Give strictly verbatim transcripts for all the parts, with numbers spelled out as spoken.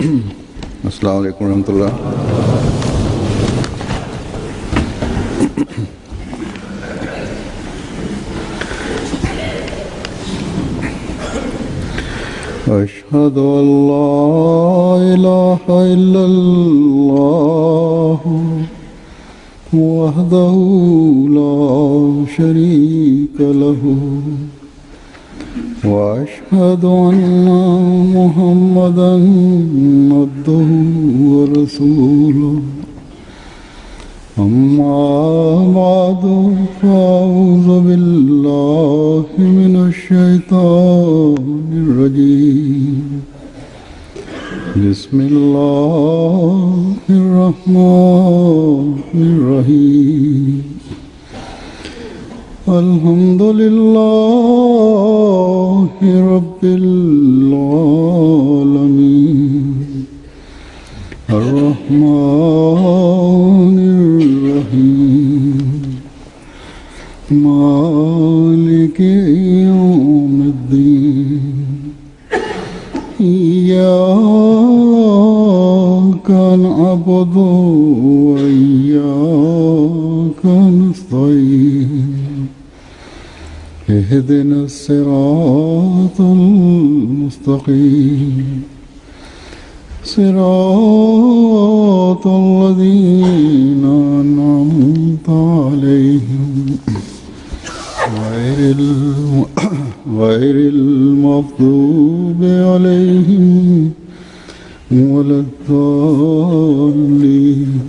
السلام علیکم ورحمۃ اللہ. اشہد ان لا الہ الا اللہ وحدہ لا شریک لہ واشهد ان محمدا عبده ورسوله اما بعد فاعوذ بالله من الشیطان الرجیم بسم اللہ الرحمن الرحیم الحمد للہ رب العالمین الرحمن الرحیم مالک یوم الدین ایاک نعبد وایاک نستعین اهدنا الصراط المستقيم صراط الذين أنعمت عليهم غير غير المغضوب عليهم ولا الضالين.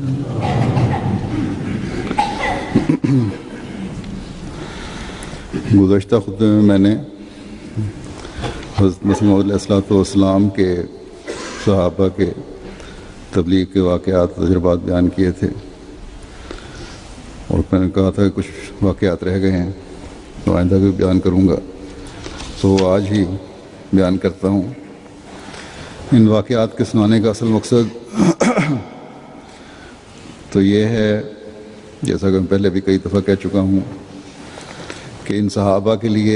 گزشتہ خطبے میں میں نے حضرت مسیح موعود علیہ الصلوۃ والسلام کے صحابہ کے تبلیغ کے واقعات تجربات بیان کیے تھے، اور میں نے کہا تھا کہ کچھ واقعات رہ گئے ہیں تو آئندہ بھی بیان کروں گا، تو آج ہی بیان کرتا ہوں. ان واقعات کے سنانے کا اصل مقصد تو یہ ہے، جیسا کہ میں پہلے بھی کئی دفعہ کہہ چکا ہوں، کہ ان صحابہ کے لیے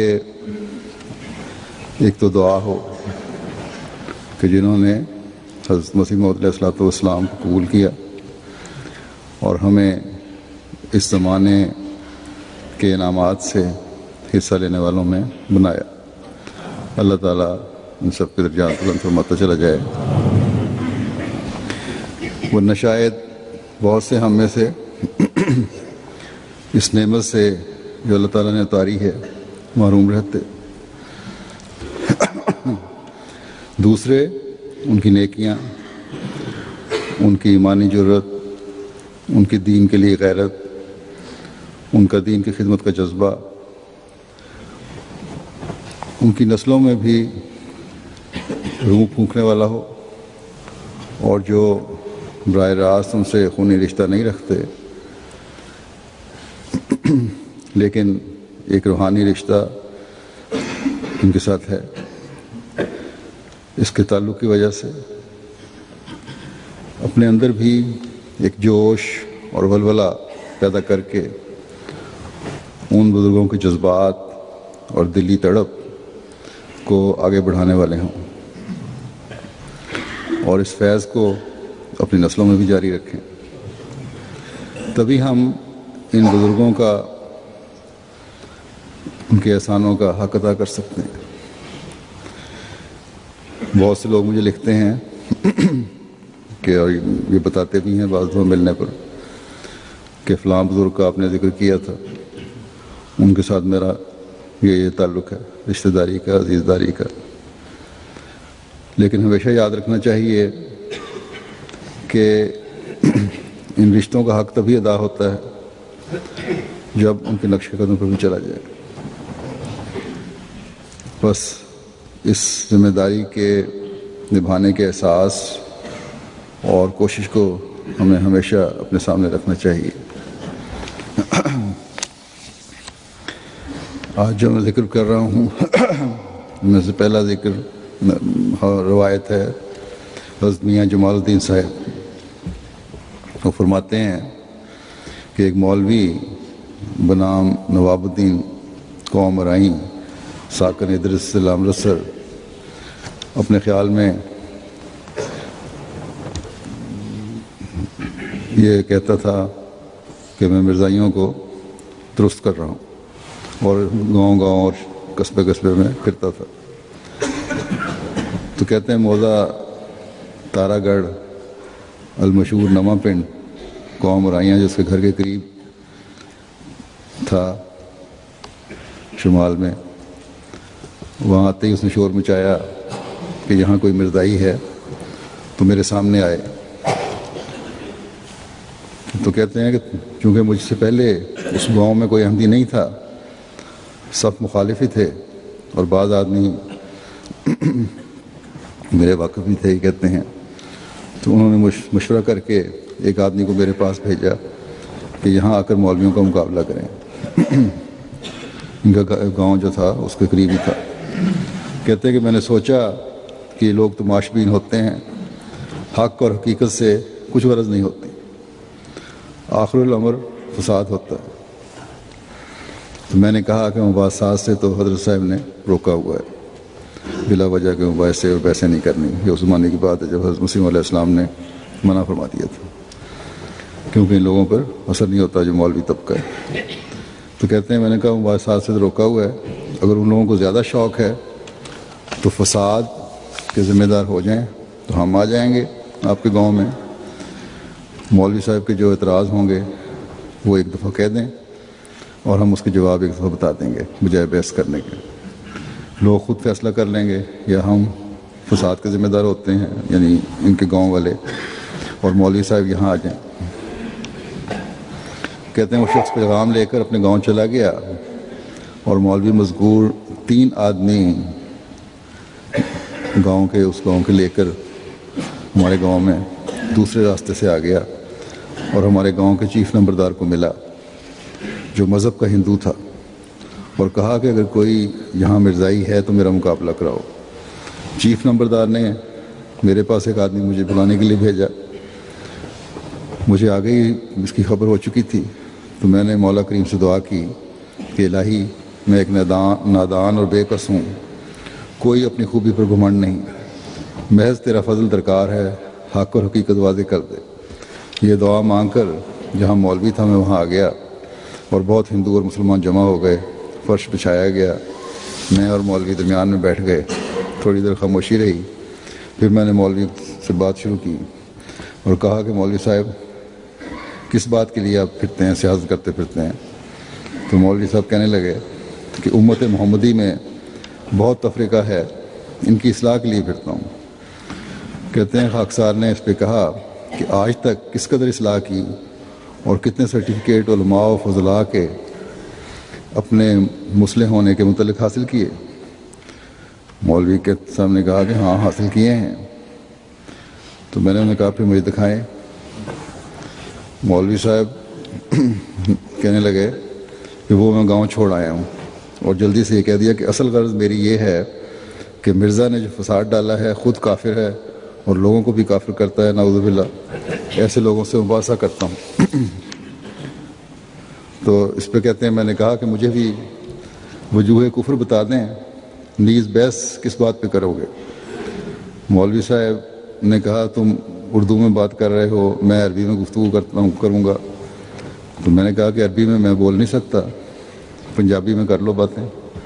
ایک تو دعا ہو کہ جنہوں نے حضرت مسیح موعود علیہ الصلوۃ والسلام کو قبول کیا اور ہمیں اس زمانے کے انعامات سے حصہ لینے والوں میں بنایا. اللہ تعالیٰ ان سب کے درجات بلند فرماتا چلا جائے. ورنہ شاید بہت سے ہم میں سے اس نعمت سے جو اللہ تعالیٰ نے اتاری ہے محروم رہتے. دوسرے ان کی نیکیاں، ان کی ایمانی جرت، ان کی دین کے لیے غیرت، ان کا دین کی خدمت کا جذبہ، ان کی نسلوں میں بھی روح پھونکنے والا ہو، اور جو براہ راست ان سے خونی رشتہ نہیں رکھتے لیکن ایک روحانی رشتہ ان کے ساتھ ہے. اس کے تعلق کی وجہ سے اپنے اندر بھی ایک جوش اور ولولہ پیدا کر کے ان بزرگوں کے جذبات اور دلی تڑپ کو آگے بڑھانے والے ہوں، اور اس فیض کو اپنی نسلوں میں بھی جاری رکھیں. تبھی ہم ان بزرگوں کا، ان کے احسانوں کا حق ادا کر سکتے ہیں. بہت سے لوگ مجھے لکھتے ہیں کہ، اور یہ بتاتے بھی ہیں بعض دفعہ ملنے پر، کہ فلاں بزرگ کا آپ نے ذکر کیا تھا، ان کے ساتھ میرا یہ یہ تعلق ہے، رشتہ داری کا، عزیزداری کا. لیکن ہمیشہ یاد رکھنا چاہیے کہ ان رشتوں کا حق تبھی ادا ہوتا ہے جب ان کے نقش قدم پر بھی چلا جائے. بس اس ذمہ داری کے نبھانے کے احساس اور کوشش کو ہمیں ہمیشہ اپنے سامنے رکھنا چاہیے. آج جو میں ذکر کر رہا ہوں میں سے پہلا ذکر روایت ہے حضرت میاں جمال الدین صاحب. وہ فرماتے ہیں کہ ایک مولوی بنام نواب الدین قوم رائیں ساکن ادرس امرتسر اپنے خیال میں یہ کہتا تھا کہ میں مرزائیوں کو درست کر رہا ہوں، اور گاؤں گاؤں اور قصبے قصبے میں پھرتا تھا۔ تو کہتے ہیں موضع تارا گڑھ المشہور نواں پنڈ قوم رائیاں جس کے گھر کے قریب تھا شمال میں، وہاں آتے ہی اس نے شور مچایا کہ یہاں کوئی مرزائی ہے تو میرے سامنے آئے۔ تو کہتے ہیں کہ چونکہ مجھ سے پہلے اس گاؤں میں کوئی احمدی نہیں تھا، سب مخالف ہی تھے، اور بعض آدمی میرے واقف بھی تھے کہتے ہیں، تو انہوں نے مشورہ کر کے ایک آدمی کو میرے پاس بھیجا کہ یہاں آ کر مولویوں کا مقابلہ کریں۔ ان کا گاؤں جو تھا اس کے قریب ہی تھا۔ کہتے ہیں کہ میں نے سوچا کہ یہ لوگ تماش بین ہوتے ہیں، حق اور حقیقت سے کچھ غرض نہیں ہوتی، آخر الامر فساد ہوتا ہے۔ تو میں نے کہا کہ مباحثات سے تو حضرت صاحب نے روکا ہوا ہے، بلا وجہ کے مباحثے اور پیسے نہیں کرنی۔ یہ اس زمانے کی بات ہے جب حضرت مسیح علیہ السلام نے منع فرما دیا تھا، کیونکہ ان لوگوں پر اثر نہیں ہوتا جو مولوی طبقہ ہے۔ تو کہتے ہیں میں نے کہا مباحثات سے تو روکا ہوا ہے، اگر ان لوگوں کو زیادہ شوق ہے تو فساد کے ذمہ دار ہو جائیں تو ہم آ جائیں گے آپ کے گاؤں میں، مولوی صاحب کے جو اعتراض ہوں گے وہ ایک دفعہ کہہ دیں اور ہم اس کے جواب ایک دفعہ بتا دیں گے بجائے بحث کرنے کے۔ لوگ خود فیصلہ کر لیں گے، یا ہم فساد کے ذمہ دار ہوتے ہیں یعنی ان کے گاؤں والے، اور مولوی صاحب یہاں آ جائیں۔ کہتے ہیں وہ شخص پیغام لے کر اپنے گاؤں چلا گیا، اور مولوی مذکور تین آدمی گاؤں کے اس گاؤں کے لے کر ہمارے گاؤں میں دوسرے راستے سے آ گیا، اور ہمارے گاؤں کے چیف نمبردار کو ملا جو مذہب کا ہندو تھا، اور کہا کہ اگر کوئی یہاں مرزائی ہے تو میرا مقابلہ کراؤ۔ چیف نمبردار نے میرے پاس ایک آدمی مجھے بلانے کے لیے بھیجا، مجھے آگے ہی اس کی خبر ہو چکی تھی، تو میں نے مولا کریم سے دعا کی کہ الہی میں ایک نادان نادان اور بے کس ہوں، کوئی اپنی خوبی پر گھمنڈ نہیں، محض تیرا فضل درکار ہے، حق اور حقیقت واضح کر دے۔ یہ دعا مانگ کر جہاں مولوی تھا میں وہاں آ گیا، اور بہت ہندو اور مسلمان جمع ہو گئے، فرش بچھایا گیا، میں اور مولوی درمیان میں بیٹھ گئے، تھوڑی دیر خاموشی رہی، پھر میں نے مولوی سے بات شروع کی اور کہا کہ مولوی صاحب کس بات کے لیے آپ پھرتے ہیں، سیاست کرتے پھرتے ہیں؟ تو مولوی صاحب کہنے لگے کہ امت محمدی میں بہت تفریقہ ہے، ان کی اصلاح کے لیے پھرتا ہوں۔ کہتے ہیں خاکسار نے اس پہ کہا کہ آج تک کس قدر اصلاح کی اور کتنے سرٹیفکیٹ علماء و فضلاء کے اپنے مصلح ہونے کے متعلق حاصل کیے؟ مولوی کے سامنے کہا کہ ہاں حاصل کیے ہیں۔ تو میں نے انہیں کہا پھر مجھے دکھائیں۔ مولوی صاحب کہنے لگے کہ وہ میں گاؤں چھوڑ آیا ہوں، اور جلدی سے یہ کہہ دیا کہ اصل غرض میری یہ ہے کہ مرزا نے جو فساد ڈالا ہے خود کافر ہے اور لوگوں کو بھی کافر کرتا ہے، نعوذ باللہ، ایسے لوگوں سے مباحثہ کرتا ہوں۔ تو اس پہ کہتے ہیں میں نے کہا کہ مجھے بھی وجوہ کفر بتا دیں، نیز بحث کس بات پہ کرو گے؟ مولوی صاحب نے کہا تم اردو میں بات کر رہے ہو، میں عربی میں گفتگو کرتا ہوں کروں گا۔ تو میں نے کہا کہ عربی میں میں بول نہیں سکتا، پنجابی میں کر لو باتیں۔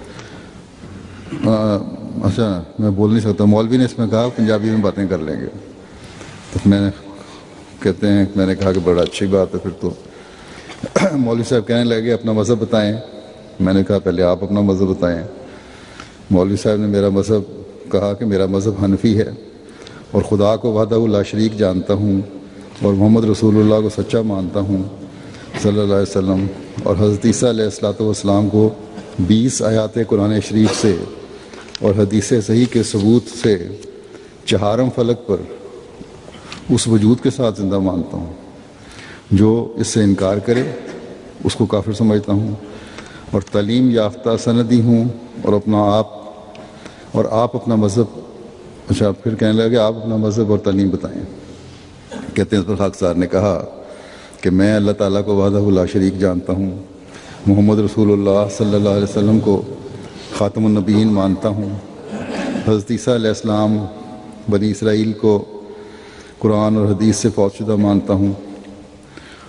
اچھا میں بول نہیں سکتا، مولوی نے اس میں کہا پنجابی میں باتیں کر لیں گے۔ تو میں نے کہتے ہیں میں نے کہا کہ بڑا اچھی بات ہے پھر تو۔ مولوی صاحب کہنے لگے اپنا مذہب بتائیں۔ میں نے کہا پہلے آپ اپنا مذہب بتائیں۔ مولوی صاحب نے میرا مذہب کہا کہ میرا مذہب حنفی ہے، اور خدا کو وحدہ لا شریک جانتا ہوں، اور محمد رسول اللہ کو سچا مانتا ہوں صلی اللہ علیہ وسلم، اور حضرت عیسیٰ علیہ الصلوۃ والسلام کو بیس آیات قرآن شریف سے اور حدیث صحیح کے ثبوت سے چہارم فلک پر اس وجود کے ساتھ زندہ مانتا ہوں۔ جو اس سے انکار کرے اس کو کافر سمجھتا ہوں، اور تعلیم یافتہ سندی ہوں، اور اپنا آپ اور آپ اپنا مذہب اچھا پھر کہنے لگا کہ آپ اپنا مذہب اور تعلیم بتائیں۔ کہتے ہیں اس پر خاکسار نے کہا کہ میں اللہ تعالیٰ کو وحدہ لا شریک جانتا ہوں، محمد رسول اللہ صلی اللہ علیہ وسلم کو خاتم النبیین مانتا ہوں، حضرت عیسیٰ علیہ السلام بنی اسرائیل کو قرآن اور حدیث سے فوت شدہ مانتا ہوں،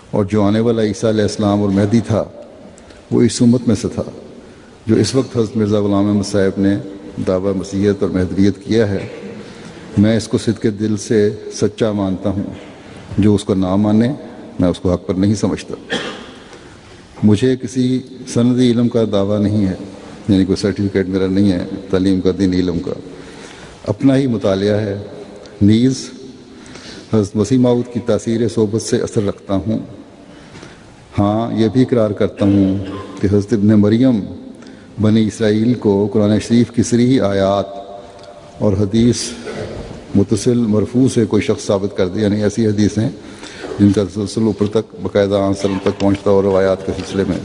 اور جو آنے والا عیسیٰ علیہ السلام اور مہدی تھا وہ اس امت میں سے تھا. جو اس وقت حضرت مرزا غلام احمد صاحب نے دعویٰ مسیحیت اور مہدویت کیا ہے، میں اس کو صدق دل سے سچا مانتا ہوں. جو اس کو نہ مانے میں اس کو حق پر نہیں سمجھتا. مجھے کسی سندی علم کا دعویٰ نہیں ہے، یعنی کوئی سرٹیفکیٹ میرا نہیں ہے تعلیم کا، دینی علم کا. اپنا ہی مطالعہ ہے. نیز حضرت مسیح موعود کی تاثیر صحبت سے اثر رکھتا ہوں. ہاں یہ بھی اقرار کرتا ہوں کہ حضرت ابن مریم بنی اسرائیل کو قرآن شریف کی صریح آیات اور حدیث متصل مرفوع سے کوئی شخص ثابت کر دے، یعنی ایسی حدیث ہیں جن کا تسلسل اوپر تک باقاعدہ عام وسلم تک پہنچتا اور روایات کے سلسلے میں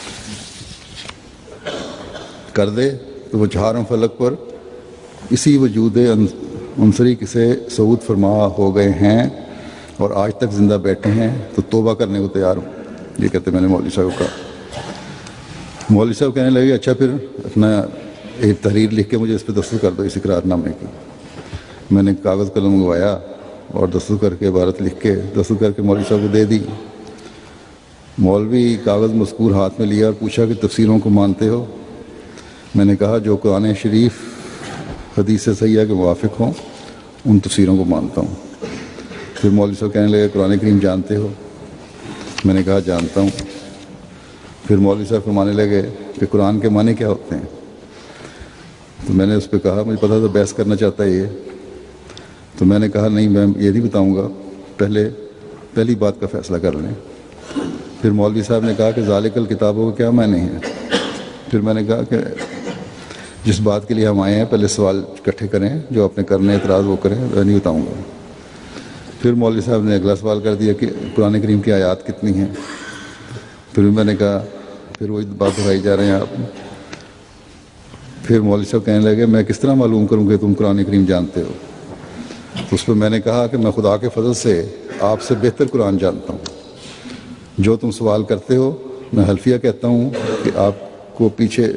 کر دے تو وہ چہارم فلک پر اسی وجود عنصری سے صعود فرما ہو گئے ہیں اور آج تک زندہ بیٹھے ہیں. تو توبہ کرنے کو تیار ہوں. یہ کہتے میں نے مولوی صاحب کو کہا. مولوی صاحب کہنے لگے اچھا پھر اپنا ایک تحریر لکھ کے مجھے اس پہ دستخط کر دو اس اقرار نامے کی. میں نے کاغذ قلم منگوایا اور دستخط کر کے عبارت لکھ کے دستخط کر کے مولوی صاحب کو دے دی. مولوی کاغذ مذکور ہاتھ میں لیا اور پوچھا کہ تفسیروں کو مانتے ہو؟ میں نے کہا جو قرآن شریف حدیث صحیحہ کے موافق ہوں ان تفسیروں کو مانتا ہوں. پھر مولوی صاحب کہنے لگے قرآن کریم جانتے ہو؟ میں نے کہا جانتا ہوں. پھر مولوی صاحب فرمانے لگے کہ قرآن کے معنی کیا ہوتے ہیں؟ تو میں نے اس پہ کہا مجھے پتا تھا بحث کرنا چاہتا ہے یہ. تو میں نے کہا نہیں میں یہ نہیں بتاؤں گا، پہلے پہلی بات کا فیصلہ کر لیں. پھر مولوی صاحب نے کہا کہ ذالک الکتابوں کا کیا معنی ہے؟ پھر میں نے کہا کہ جس بات کے لیے ہم آئے ہیں پہلے سوال اکٹھے کریں، جو اپنے کرنے اعتراض وہ کریں، میں نہیں بتاؤں گا. پھر مولوی صاحب نے اگلا سوال کر دیا کہ قرآن کریم کی آیات کتنی ہیں؟ پھر میں نے کہا پھر وہی بات دہرائی جا رہے ہیں آپ. پھر مولوی صاحب کہنے لگے میں کس طرح معلوم کروں کہ تم قرآن کریم جانتے ہو؟ تو اس پہ میں نے کہا کہ میں خدا کے فضل سے آپ سے بہتر قرآن جانتا ہوں. جو تم سوال کرتے ہو میں حلفیہ کہتا ہوں کہ آپ کو پیچھے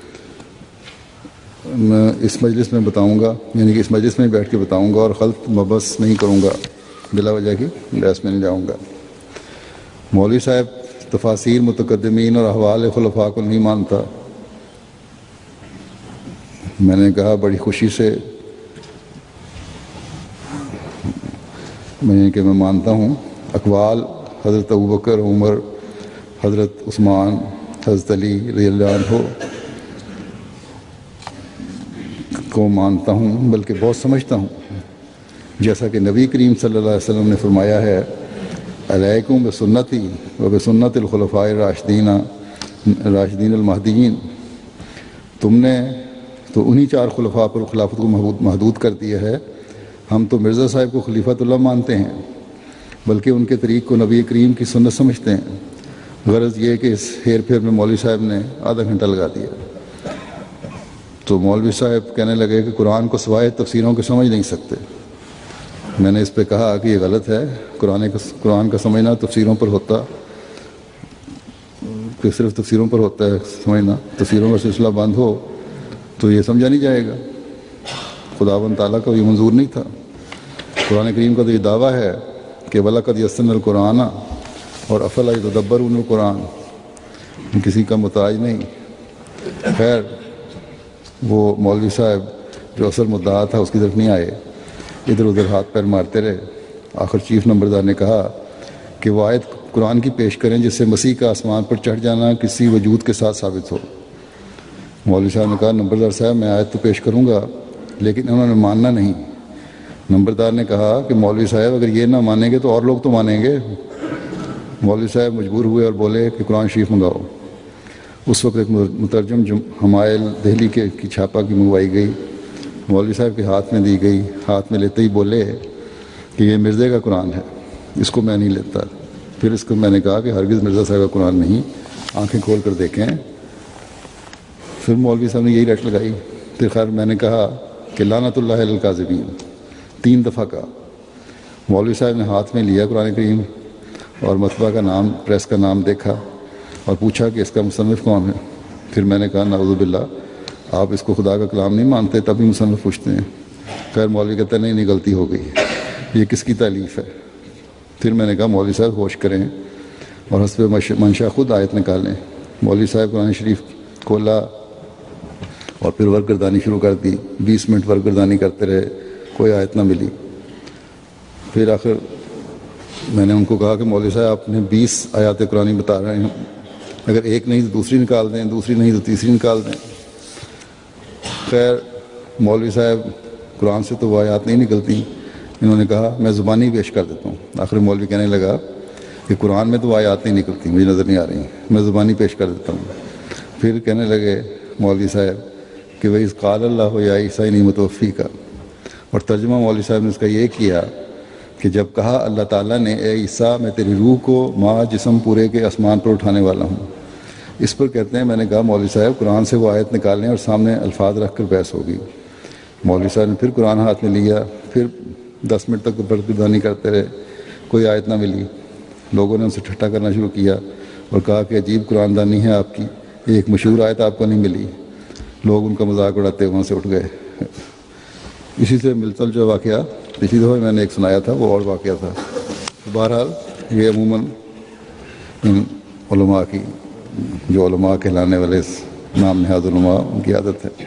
میں اس مجلس میں بتاؤں گا، یعنی کہ اس مجلس میں بیٹھ کے بتاؤں گا اور خلط مبس نہیں کروں گا، بلا وجہ کی بحث میں نہیں جاؤں گا. مولوی صاحب تفاسیر متقدمین اور احوال خلفاء کو نہیں مانتا. میں نے کہا بڑی خوشی سے میں کہ میں مانتا ہوں اقوال حضرت ابوبکر، عمر، حضرت عثمان، حضرت علی رضی اللہ عنہ کو مانتا ہوں، بلکہ بہت سمجھتا ہوں. جیسا کہ نبی کریم صلی اللہ علیہ وسلم نے فرمایا ہے علیکم بسنتی و بسنت الخلفاء الراشدین راشدین المہدیین. تم نے تو انہی چار خلفاء پر خلافت کو محدود کر دیا ہے. ہم تو مرزا صاحب کو خلیفۃ اللہ مانتے ہیں، بلکہ ان کے طریق کو نبی کریم کی سنت سمجھتے ہیں. غرض یہ کہ اس ہیر پھیر میں مولوی صاحب نے آدھا گھنٹہ لگا دیا. تو مولوی صاحب کہنے لگے کہ قرآن کو سوائے تفسیروں کے سمجھ نہیں سکتے. میں نے اس پہ کہا کہ یہ غلط ہے. قرآن کا قرآن کا سمجھنا تفسیروں پر ہوتا کہ صرف تفسیروں پر ہوتا ہے سمجھنا. تفسیروں کا سلسلہ بند ہو تو یہ سمجھا نہیں جائے گا. خداوند تعالیٰ کا یہ منظور نہیں تھا. قرآن کریم کا تو یہ دعویٰ ہے کہ وَلَقَدْ يَسَّرْنَا الْقُرْآنَ اور أَفَلَا يَتَدَبَّرُونَ الْقُرْآنَ، کسی کا محتاج نہیں. خیر وہ مولوی صاحب جو اصل مدعا تھا اس کی طرف نہیں آئے، ادھر ادھر ہاتھ پیر مارتے رہے. آخر چیف نمبردار نے کہا کہ وہ آیت قرآن کی پیش کریں جس سے مسیح کا آسمان پر چڑھ جانا کسی وجود کے ساتھ ثابت ہو. مولوی صاحب نے کہا نمبردار صاحب میں آیت تو پیش کروں گا، لیکن انہوں نے ماننا نہیں. نمبردار نے کہا کہ مولوی صاحب اگر یہ نہ مانیں گے تو اور لوگ تو مانیں گے. مولوی صاحب مجبور ہوئے اور بولے کہ قرآن شریف منگاؤ. اس وقت ایک مترجم حمائل دہلی کے کی چھاپا کی منگوائی گئی، مولوی صاحب کے ہاتھ میں دی گئی. ہاتھ میں لیتے ہی بولے کہ یہ مرزے کا قرآن ہے، اس کو میں نہیں لیتا. پھر اس کو میں نے کہا کہ ہرگز مرزا صاحب کا قرآن نہیں، آنکھیں کھول کر دیکھیں. پھر مولوی صاحب نے یہی رٹ لگائی. پھر خیر میں نے کہا کہ لعنت اللہ علی الکاذبین، تین دفعہ کہا. مولوی صاحب نے ہاتھ میں لیا قرآن کریم اور مطبع کا نام، پریس کا نام دیکھا اور پوچھا کہ اس کا مصنف کون ہے. پھر میں نے کہا نعوذ باللہ، آپ اس کو خدا کا کلام نہیں مانتے تبھی مصنف پوچھتے ہیں. خیر مولوی کہتا ہے نہیں نہیں غلطی ہو گئی، یہ کس کی تالیف ہے. پھر میں نے کہا مولوی صاحب ہوش کریں، اور حسب منشا خود آیت نکالیں. مولوی صاحب قرآن شریف کھولا اور پھر ورک گردانی شروع کر دی. بیس منٹ ورک گردانی کرتے رہے, کوئی آیت نہ ملی. پھر آخر میں نے ان کو کہا کہ مولوی صاحب آپ نے بیس آیات قرآن بتا رہے ہیں, اگر ایک نہیں تو دوسری نکال دیں, دوسری نہیں تو تیسری نکال دیں. خیر مولوی صاحب قرآن سے تو وہ آیات نہیں نکلتی, انہوں نے کہا میں زبانی پیش کر دیتا ہوں. آخر مولوی کہنے لگا کہ قرآن میں تو وہ آیات نہیں نکلتی, مجھے نظر نہیں آ رہی, میں زبانی پیش کر دیتا ہوں. پھر کہنے لگے مولوی صاحب کہ وہی قال اللہ یا عیسیٰ نہیں متوفی کا, اور ترجمہ مولوی صاحب نے اس کا یہ کیا کہ جب کہا اللہ تعالیٰ نے اے عیسیٰ میں تیری روح کو ماں جسم پورے کے آسمان پر اٹھانے والا ہوں. اس پر کہتے ہیں میں نے کہا مولوی صاحب قرآن سے وہ آیت نکالیں, اور سامنے الفاظ رکھ کر بحث ہوگی. مولوی صاحب نے پھر قرآن ہاتھ میں لیا, پھر دس منٹ تک برگردانی کرتے رہے, کوئی آیت نہ ملی. لوگوں نے ان سے ٹھٹا کرنا شروع کیا اور کہا کہ عجیب قرآن دانی ہے آپ کی, ایک مشہور آیت آپ کو نہیں ملی. لوگ ان کا مذاق اڑاتے وہاں سے اٹھ گئے. اسی سے ملتا جو واقعہ پچھلی دفعہ میں نے ایک سنایا تھا وہ اور واقعہ تھا. بہرحال یہ عموماً علماء کی, جو علماء کہلانے والے نام نہاد علماء, ان کی عادت ہے.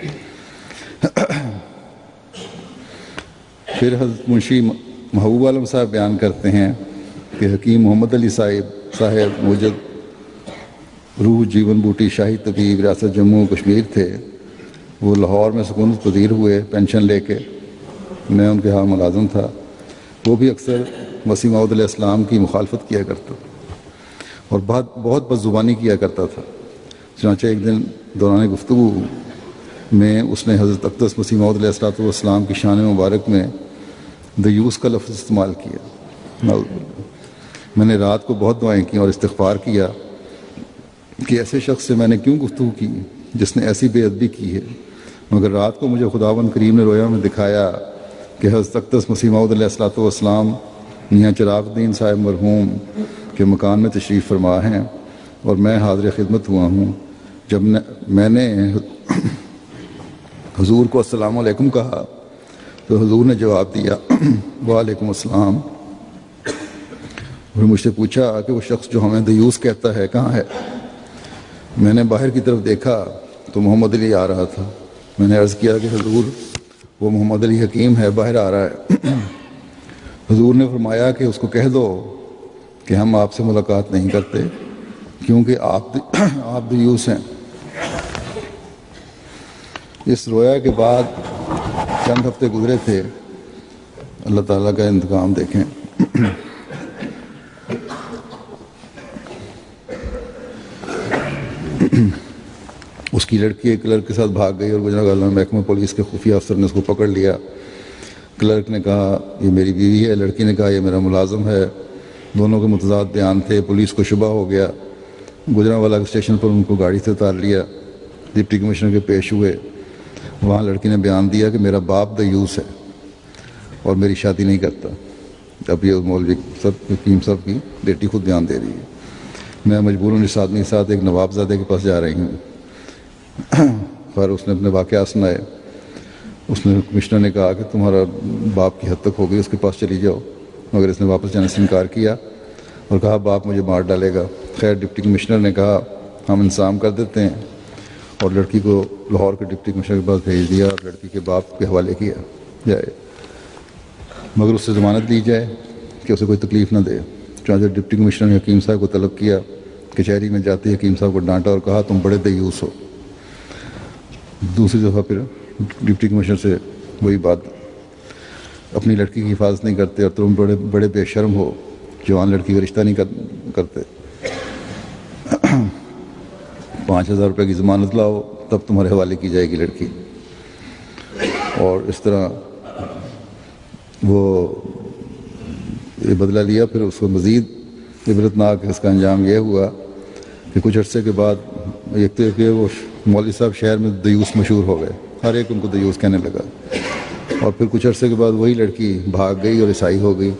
پھر حضرت منشی محبوب عالم صاحب بیان کرتے ہیں کہ حکیم محمد علی صاحب صاحب موجد روح جیون بوٹی شاہی طبیب ریاست جموں کشمیر تھے. وہ لاہور میں سکونت پذیر ہوئے پینشن لے کے, میں ان کے ہاں ملازم تھا. وہ بھی اکثر مسیح موعود علیہ السلام کی مخالفت کیا کرتا اور بہت بہت بد زبانی کیا کرتا تھا. چنانچہ ایک دن دوران گفتگو میں اس نے حضرت اقدس مسیح موعود علیہ السلام کی شان مبارک میں دیوس کا لفظ استعمال کیا. میں نے رات کو بہت دعائیں کی اور استغفار کیا کہ ایسے شخص سے میں نے کیوں گفتگو کی جس نے ایسی بے ادبی کی ہے. مگر رات کو مجھے خداوند کریم نے رویا میں دکھایا کہ حضرت اقدس مسیح موعود علیہ الصلوۃ والسلام میاں چراغ الدین صاحب مرحوم کے مکان میں تشریف فرما ہیں اور میں حاضر خدمت ہوا ہوں. جب میں نے حضور کو السلام علیکم کہا تو حضور نے جواب دیا وعلیکم السلام. اور مجھ سے پوچھا کہ وہ شخص جو ہمیں دیوس کہتا ہے کہاں ہے. میں نے باہر کی طرف دیکھا تو محمد علی آ رہا تھا. میں نے عرض کیا کہ حضور وہ محمد علی حکیم ہے, باہر آ رہا ہے. حضور نے فرمایا کہ اس کو کہہ دو کہ ہم آپ سے ملاقات نہیں کرتے کیونکہ آپ آپ دیوس ہیں. اس رویا کے بعد چند ہفتے گزرے تھے. اللہ تعالیٰ کا انتقام دیکھیں. اس کی لڑکی ایک کلرک کے ساتھ بھاگ گئی اور گجرانوالہ محکمہ پولیس کے خفیہ افسر نے اس کو پکڑ لیا. کلرک نے کہا یہ میری بیوی ہے, لڑکی نے کہا یہ میرا ملازم ہے. دونوں کے متضاد بیان تھے. پولیس کو شبہ ہو گیا. گجرانوالہ کے اسٹیشن پر ان کو گاڑی سے اتار لیا. ڈپٹی کمشنر کے پیش ہوئے. وہاں لڑکی نے بیان دیا کہ میرا باپ دیوس ہے اور میری شادی نہیں کرتا. اب یہ مولوی صاحب حکیم صاحب کی بیٹی خود بیان دے رہی ہے. میں مجبوراً اس آدمی کے ساتھ ایک نوابزادے کے پاس جا رہی ہوں. خیر اس نے اپنے واقعات سنائے. اس نے کمشنر نے کہا کہ تمہارا باپ کی حد تک ہو گئی, اس کے پاس چلی جاؤ. مگر اس نے واپس جانے سے انکار کیا اور کہا باپ مجھے مار ڈالے گا. خیر ڈپٹی کمشنر نے کہا ہم انتظام کر دیتے ہیں اور لڑکی کو لاہور کے ڈپٹی کمشنر کے پاس بھیج دیا اور لڑکی کے باپ کے حوالے کیا جائے, مگر اس سے ضمانت دی جائے کہ اسے کوئی تکلیف نہ دے. چنانچہ ڈپٹی کمشنر نے حکیم صاحب کو طلب کیا. کچہری میں جاتے حکیم صاحب کو ڈانٹا اور کہا تم بڑے دیوس ہو. دوسری دفعہ پھر ڈپٹی کمشنر سے وہی بات, اپنی لڑکی کی حفاظت نہیں کرتے اور تم بڑے بڑے بے شرم ہو, جوان لڑکی کا رشتہ نہیں کرتے. پانچ ہزار روپے کی ضمانت لاؤ تب تمہارے حوالے کی جائے گی لڑکی. اور اس طرح وہ یہ بدلہ لیا. پھر اس کو مزید عبرتناک اس کا انجام یہ ہوا کہ کچھ عرصے کے بعد ایک تو کہ وہ مولوی صاحب شہر میں دیوس مشہور ہو گئے, ہر ایک ان کو دیوس کہنے لگا. اور پھر کچھ عرصے کے بعد وہی لڑکی بھاگ گئی اور عیسائی ہو گئی.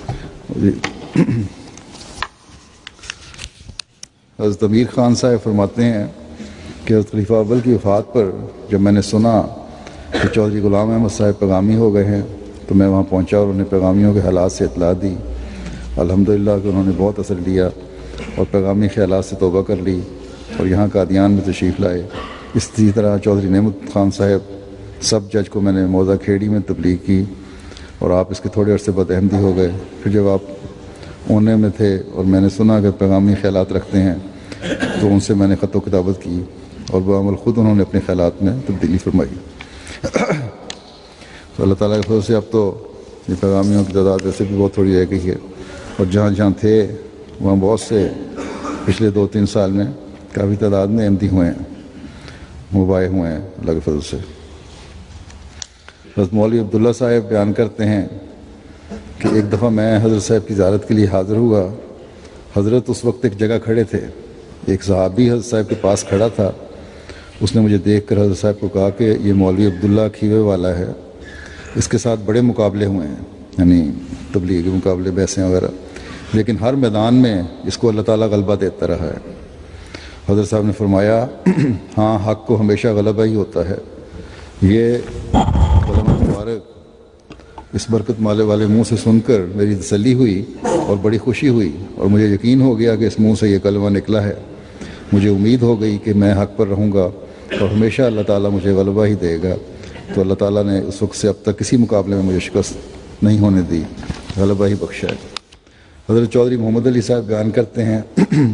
حضرت امیر خان صاحب فرماتے ہیں کہ حضرت خلیفہ اول کی وفات پر جب میں نے سنا کہ چودھری غلام احمد صاحب پیغامی ہو گئے ہیں تو میں وہاں پہنچا اور انہیں پیغامیوں کے حالات سے اطلاع دی. الحمدللہ کہ انہوں نے بہت اثر لیا اور پیغامی خیالات سے توبہ کر لی اور یہاں قادیان میں تشریف لائے۔ اسی طرح چودھری نعمت خان صاحب سب جج کو میں نے موضع کھیڑی میں تبلیغ کی اور آپ اس کے تھوڑے عرصے بعد احمدی ہو گئے۔ پھر جب آپ اونے میں تھے اور میں نے سنا کہ پیغامی خیالات رکھتے ہیں تو ان سے میں نے خط و کتابت کی اور بعمل خود انہوں نے اپنے خیالات میں تبدیلی فرمائی۔ تو اللہ تعالیٰ کے فضل سے اب تو یہ پیغامیوں کی تعداد ویسے بھی بہت تھوڑی رہ گئی ہے، اور جہاں جہاں تھے وہاں بہت سے پچھلے دو تین سال میں کافی تعداد میں احمدی ہوئے ہیں، مباح ہوئے ہیں اللہ کے فضل سے۔ حضرت مولوی عبداللہ صاحب بیان کرتے ہیں کہ ایک دفعہ میں حضرت صاحب کی زیارت کے لیے حاضر ہوا۔ حضرت اس وقت ایک جگہ کھڑے تھے، ایک صحابی حضرت صاحب کے پاس کھڑا تھا۔ اس نے مجھے دیکھ کر حضرت صاحب کو کہا کہ یہ مولوی عبداللہ کھیوے والا ہے، اس کے ساتھ بڑے مقابلے ہوئے ہیں، یعنی تبلیغی مقابلے، بحثیں وغیرہ، لیکن ہر میدان میں اس کو اللہ تعالیٰ غلبہ دیتا رہا ہے۔ حضرت صاحب نے فرمایا ہاں، حق کو ہمیشہ غلبہ ہی ہوتا ہے۔ یہ کلمہ مبارک اس برکت مالے والے منہ سے سن کر میری تسلی ہوئی اور بڑی خوشی ہوئی، اور مجھے یقین ہو گیا کہ اس منہ سے یہ کلمہ نکلا ہے۔ مجھے امید ہو گئی کہ میں حق پر رہوں گا اور ہمیشہ اللہ تعالیٰ مجھے غلبہ ہی دے گا۔ تو اللہ تعالیٰ نے اس وقت سے اب تک کسی مقابلے میں مجھے شکست نہیں ہونے دی، غلبہ ہی بخشا ہے۔ حضرت چودھری محمد علی صاحب بیان کرتے ہیں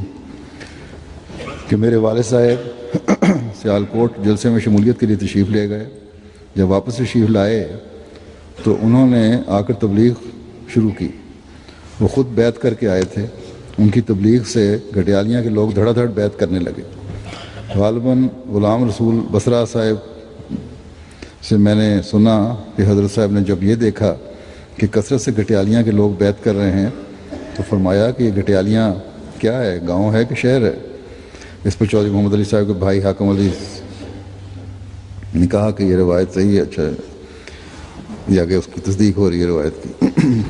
کہ میرے والد صاحب سیالکوٹ جلسے میں شمولیت کے لیے تشریف لے گئے۔ جب واپس تشریف لائے تو انہوں نے آ کر تبلیغ شروع کی۔ وہ خود بیعت کر کے آئے تھے۔ ان کی تبلیغ سے گھٹیالیاں کے لوگ دھڑا دھڑ بیعت کرنے لگے۔ غالباً غلام رسول بصرہ صاحب سے میں نے سنا کہ حضرت صاحب نے جب یہ دیکھا کہ کثرت سے گھٹیالیاں کے لوگ بیعت کر رہے ہیں تو فرمایا کہ یہ گھٹیالیاں کیا ہے، گاؤں ہے کہ شہر ہے؟ اس پر چودھری محمد علی صاحب کے بھائی حاکم علی نے کہا کہ یہ روایت صحیح ہے، اچھا ہے، یہ آگے اس کی تصدیق ہو رہی ہے روایت کی۔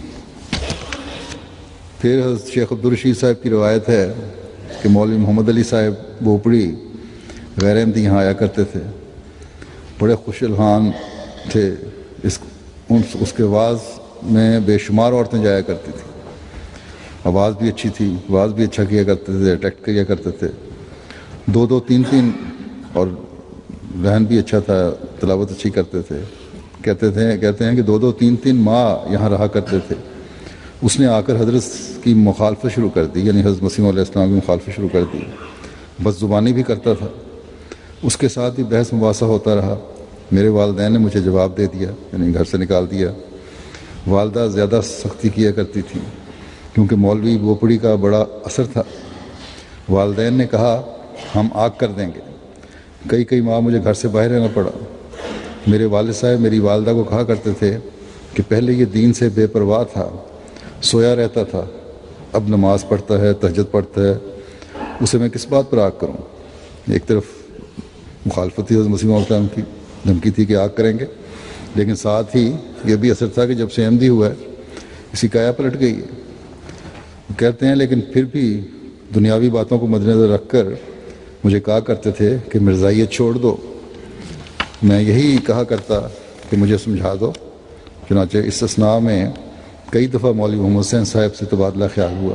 پھر حضرت شیخ عبدالرشید صاحب کی روایت ہے کہ مولوی محمد علی صاحب بوپڑی غیر احمدی یہاں آیا کرتے تھے، بڑے خوش الحان تھے۔ اس اس کے واز میں بے شمار عورتیں جایا کرتی تھیں، آواز بھی اچھی تھی، واز بھی اچھا کیا کرتے تھے، اٹیکٹ کیا کرتے تھے، دو دو تین تین، اور رہن بھی اچھا تھا، تلاوت اچھی کرتے تھے۔ کہتے تھے کہتے ہیں کہ دو دو تین تین ماہ یہاں رہا کرتے تھے۔ اس نے آ کر حضرت کی مخالفت شروع کر دی، یعنی حضرت مسیح علیہ السلام کی مخالفت شروع کر دی۔ بس زبانی بھی کرتا تھا، اس کے ساتھ ہی بحث مباحثہ ہوتا رہا۔ میرے والدین نے مجھے جواب دے دیا، یعنی گھر سے نکال دیا۔ والدہ زیادہ سختی کیا کرتی تھی کیونکہ مولوی بوپڑی کا بڑا اثر تھا۔ والدین نے کہا ہم آگ کر دیں گے۔ کئی کئی ماہ مجھے گھر سے باہر رہنا پڑا۔ میرے والد صاحب میری والدہ کو کہا کرتے تھے کہ پہلے یہ دین سے بے پرواہ تھا، سویا رہتا تھا، اب نماز پڑھتا ہے، تہجد پڑھتا ہے، اسے میں کس بات پر آگ کروں؟ ایک طرف مخالفت تھی حضرت مسیح علیہ السلام کی، دھمکی تھی کہ آگ کریں گے، لیکن ساتھ ہی یہ بھی اثر تھا کہ جب سے احمدی ہوا ہے اسی کایا پلٹ گئی ہے۔ کہتے ہیں لیکن پھر بھی دنیاوی باتوں کو مد نظر رکھ کر مجھے کہا کرتے تھے کہ مرزائیت چھوڑ دو۔ میں یہی کہا کرتا کہ مجھے سمجھا دو۔ چنانچہ اس اثناء میں کئی دفعہ مولوی محمد حسین صاحب سے تبادلہ خیال ہوا۔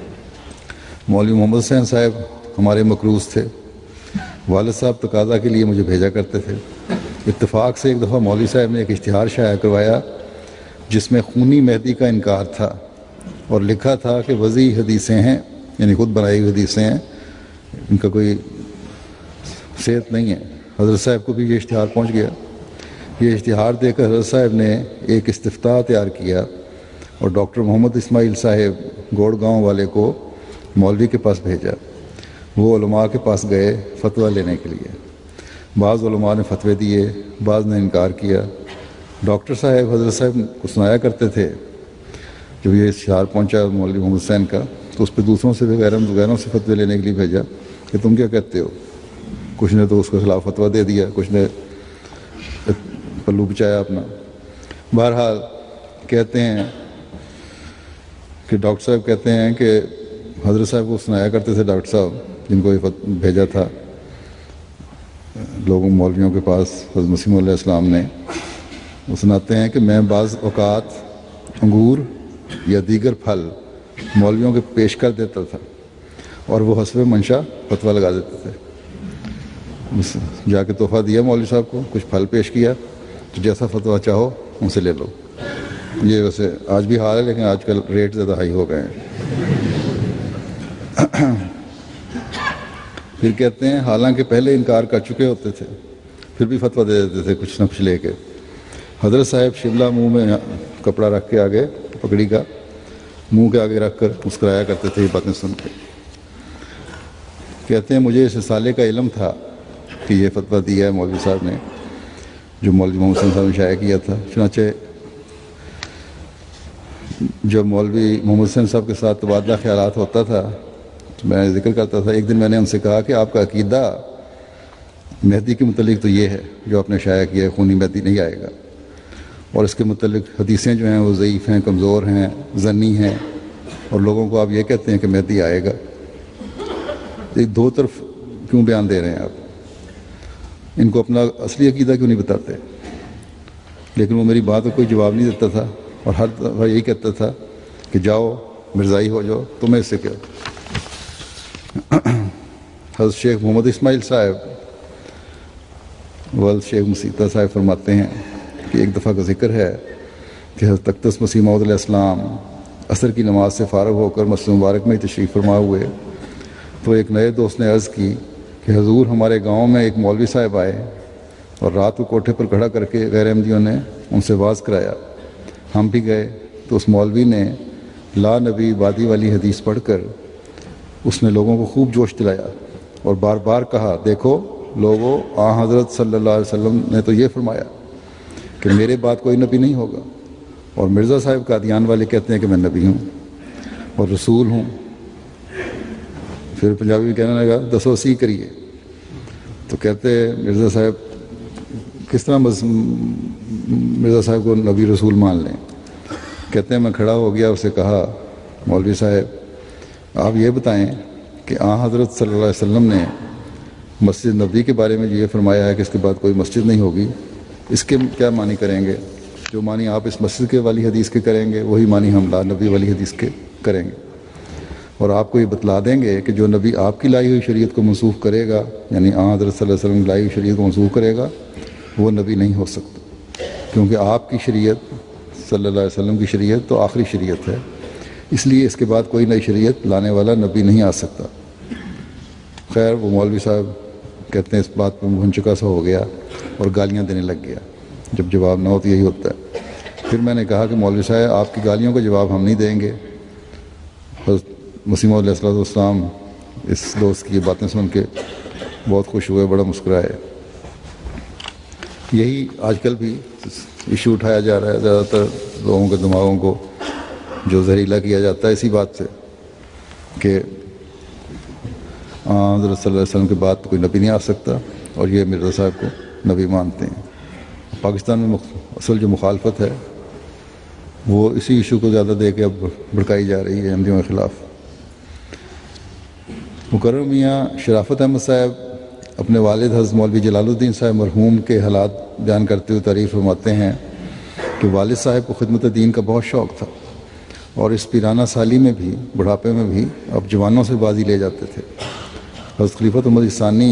مولوی محمد حسین صاحب ہمارے مقروض تھے، والد صاحب تقاضا کے لیے مجھے بھیجا کرتے تھے۔ اتفاق سے ایک دفعہ مولوی صاحب نے ایک اشتہار شائع کروایا جس میں خونی مہدی کا انکار تھا اور لکھا تھا کہ وضعی حدیثیں ہیں، یعنی خود بنائی ہوئی حدیثیں ہیں، ان کا کوئی صحت نہیں ہے۔ حضرت صاحب کو بھی یہ اشتہار پہنچ گیا۔ یہ اشتہار دے کر حضرت صاحب نے ایک استفتاء تیار کیا اور ڈاکٹر محمد اسماعیل صاحب گوڑ گاؤں والے کو مولوی کے پاس بھیجا۔ وہ علماء کے پاس گئے فتویٰ لینے کے لیے۔ بعض علماء نے فتوے دیے، بعض نے انکار کیا۔ ڈاکٹر صاحب حضرت صاحب کو سنایا کرتے تھے جب یہ اشتہار پہنچا مولوی محمد حسین کا تو اس پہ دوسروں سے بھی غیروں غیروں سے فتوے لینے کے لیے بھیجا کہ تم کیا کہتے ہو۔ کچھ نے تو اس کے خلاف فتویٰ دے دیا، کچھ نے پلو بچایا اپنا۔ بہرحال کہتے ہیں کہ ڈاکٹر صاحب کہتے ہیں کہ حضرت صاحب کو سنایا کرتے تھے، ڈاکٹر صاحب جن کو یہ بھیجا تھا لوگوں مولویوں کے پاس حضرت مسیح علیہ السلام نے، وہ سناتے ہیں کہ میں بعض اوقات انگور یا دیگر پھل مولویوں کے پیش کر دیتا تھا اور وہ حسب منشا فتویٰ لگا دیتے تھے. بس جا کے تحفہ دیا مولوی صاحب کو، کچھ پھل پیش کیا تو جیسا فتویٰ چاہو ان سے لے لو. یہ ویسے آج بھی حال ہے، لیکن آج کل ریٹ زیادہ ہائی ہو گئے ہیں. پھر کہتے ہیں حالانکہ پہلے انکار کر چکے ہوتے تھے پھر بھی فتویٰ دے دیتے تھے کچھ نہ کچھ لے کے. حضرت صاحب شبلہ منہ میں کپڑا رکھ کے آگے پگڑی کا منہ کے آگے رکھ کر مسکرایا کرتے تھے یہ باتیں سن کے. کہتے ہیں مجھے اس رسالے کا علم تھا کہ یہ فتویٰ دیا ہے مولوی صاحب نے جو مولوی محمد حسین صاحب نے شائع کیا تھا. چنانچہ جب مولوی محمد حسین صاحب کے ساتھ تبادلہ خیالات ہوتا تھا تو میں ذکر کرتا تھا. ایک دن میں نے ان سے کہا کہ آپ کا عقیدہ مہدی کے متعلق تو یہ ہے جو آپ نے شائع کیا ہے، خونی مہدی نہیں آئے گا، اور اس کے متعلق حدیثیں جو ہیں وہ ضعیف ہیں، کمزور ہیں، ظنی ہیں، اور لوگوں کو آپ یہ کہتے ہیں کہ مہدی آئے گا. ایک دو طرف کیوں بیان دے رہے ہیں آپ؟ ان کو اپنا اصلی عقیدہ کیوں نہیں بتاتے؟ لیکن وہ میری بات کو کوئی جواب نہیں دیتا تھا اور ہر دفعہ یہی کہتا تھا کہ جاؤ مرزائی ہو جاؤ، تمہیں اس سے کیا. حضرت شیخ محمد اسماعیل صاحب ولد شیخ مسیطہ صاحب فرماتے ہیں کہ ایک دفعہ کا ذکر ہے کہ حضرت اقدس مسیح موعود علیہ السلام عصر کی نماز سے فارغ ہو کر مسجد مبارک میں تشریف فرما ہوئے تو ایک نئے دوست نے عرض کی کہ حضور ہمارے گاؤں میں ایک مولوی صاحب آئے اور رات کو کوٹھے پر کھڑا کر کے غیر احمدیوں نے ان سے واز کرایا. ہم بھی گئے تو اس مولوی نے لا نبی وادی والی حدیث پڑھ کر اس نے لوگوں کو خوب جوش دلایا اور بار بار کہا دیکھو لوگوں، آ حضرت صلی اللہ علیہ وسلم نے تو یہ فرمایا کہ میرے بعد کوئی نبی نہیں ہوگا، اور مرزا صاحب قادیان والے کہتے ہیں کہ میں نبی ہوں اور رسول ہوں. پھر پنجابی میں کہنے لگا دسو سی کریے. تو کہتے مرزا صاحب کس طرح مرزا صاحب کو نبی رسول مان لیں. کہتے ہیں میں کھڑا ہو گیا، اسے کہا مولوی صاحب آپ یہ بتائیں کہ آ حضرت صلی اللہ علیہ وسلم نے مسجد نبوی کے بارے میں یہ فرمایا ہے کہ اس کے بعد کوئی مسجد نہیں ہوگی، اس کے کیا معنی کریں گے؟ جو معنی آپ اس مسجد کے والی حدیث کے کریں گے وہی معنی ہم لا نبی والی حدیث کے کریں گے. اور آپ کو یہ بتلا دیں گے کہ جو نبی آپ کی لائی ہوئی شریعت کو منسوخ کرے گا، یعنی آن حضرت صلی اللہ علیہ وسلم کی لائی ہوئی شریعت کو منسوخ کرے گا، وہ نبی نہیں ہو سکتا، کیونکہ آپ کی شریعت صلی اللہ علیہ وسلم کی شریعت تو آخری شریعت ہے، اس لیے اس کے بعد کوئی نئی شریعت لانے والا نبی نہیں آ سکتا. خیر وہ مولوی صاحب کہتے ہیں اس بات پہ منچکا سا ہو گیا اور گالیاں دینے لگ گیا. جب جواب نہ ہو تو یہی ہوتا ہے. پھر میں نے کہا کہ مولوی صاحب آپ کی گالیوں کا جواب ہم نہیں دیں گے. حضرت مسیح موعود علیہ السلام اس دوست کی یہ باتیں سن کے بہت خوش ہوئے، بڑا مسکرائے. یہی آج کل بھی ایشو اٹھایا جا رہا ہے، زیادہ تر لوگوں کے دماغوں کو جو زہریلا کیا جاتا ہے اسی بات سے کہ حضرت صلی اللہ علیہ وسلم کے بعد کوئی نبی نہیں آ سکتا، اور یہ مرزا صاحب کو نبی مانتے ہیں. پاکستان میں اصل جو مخالفت ہے وہ اسی ایشو کو زیادہ دے کے اب بھڑکائی جا رہی ہے احمدیوں کے خلاف. مکرم میاں شرافت احمد صاحب اپنے والد حضرت مولوی جلال الدین صاحب مرحوم کے حالات بیان کرتے ہوئے تعریف فرماتے ہیں کہ والد صاحب کو خدمت دین کا بہت شوق تھا، اور اس پیرانہ سالی میں بھی، بڑھاپے میں بھی اب جوانوں سے بازی لے جاتے تھے. حضرت خلیفۃ عمر ثانی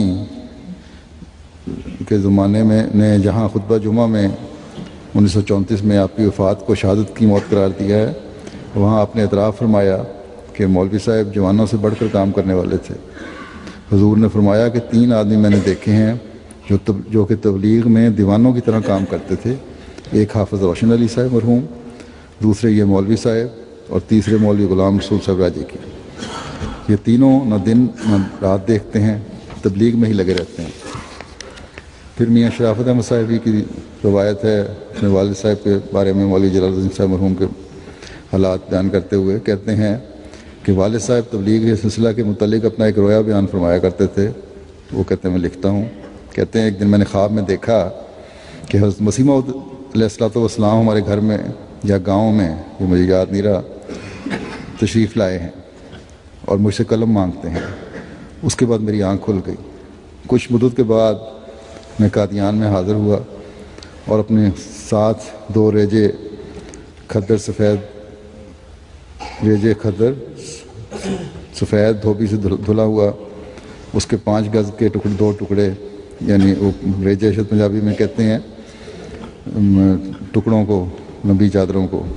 کے زمانے میں نے جہاں خطبہ جمعہ میں انیس سو چونتیس میں آپ کی وفات کو شہادت کی موت قرار دیا ہے، وہاں آپ نے اعتراف فرمایا کہ مولوی صاحب جوانوں سے بڑھ کر کام کرنے والے تھے. حضور نے فرمایا کہ تین آدمی میں نے دیکھے ہیں جو تب جو کہ تبلیغ میں دیوانوں کی طرح کام کرتے تھے. ایک حافظ روشن علی صاحب مرحوم، دوسرے یہ مولوی صاحب، اور تیسرے مولوی غلام رسول صاحب راجی کی. یہ تینوں نہ دن نہ رات دیکھتے ہیں، تبلیغ میں ہی لگے رہتے ہیں. پھر میاں شرافت احمد صاحب کی روایت ہے اپنے والد صاحب کے بارے میں، مولوی جلال الدین صاحب مرحوم کے حالات بیان کرتے ہوئے کہتے ہیں کہ والد صاحب تبلیغ کے سلسلہ کے متعلق اپنا ایک رویا بیان فرمایا کرتے تھے. وہ کہتے ہیں میں لکھتا ہوں، کہتے ہیں ایک دن میں نے خواب میں دیکھا کہ حضرت مسیح موعود علیہ الصلوۃ والسلام ہمارے گھر میں یا گاؤں میں، یہ مجھے یاد نہیں رہا، تشریف لائے ہیں اور مجھ سے قلم مانگتے ہیں. اس کے بعد میری آنکھ کھل گئی. کچھ مدت کے بعد میں قادیان میں حاضر ہوا اور اپنے ساتھ دو ریجے کھدر سفید ریجے کھدر سفید دھوبی سے دھلا ہوا، اس کے پانچ گز کے ٹکڑے دو ٹکڑے، یعنی وہ ریجہ شد پنجابی میں کہتے ہیں ٹکڑوں کو، لمبی چادروں کو،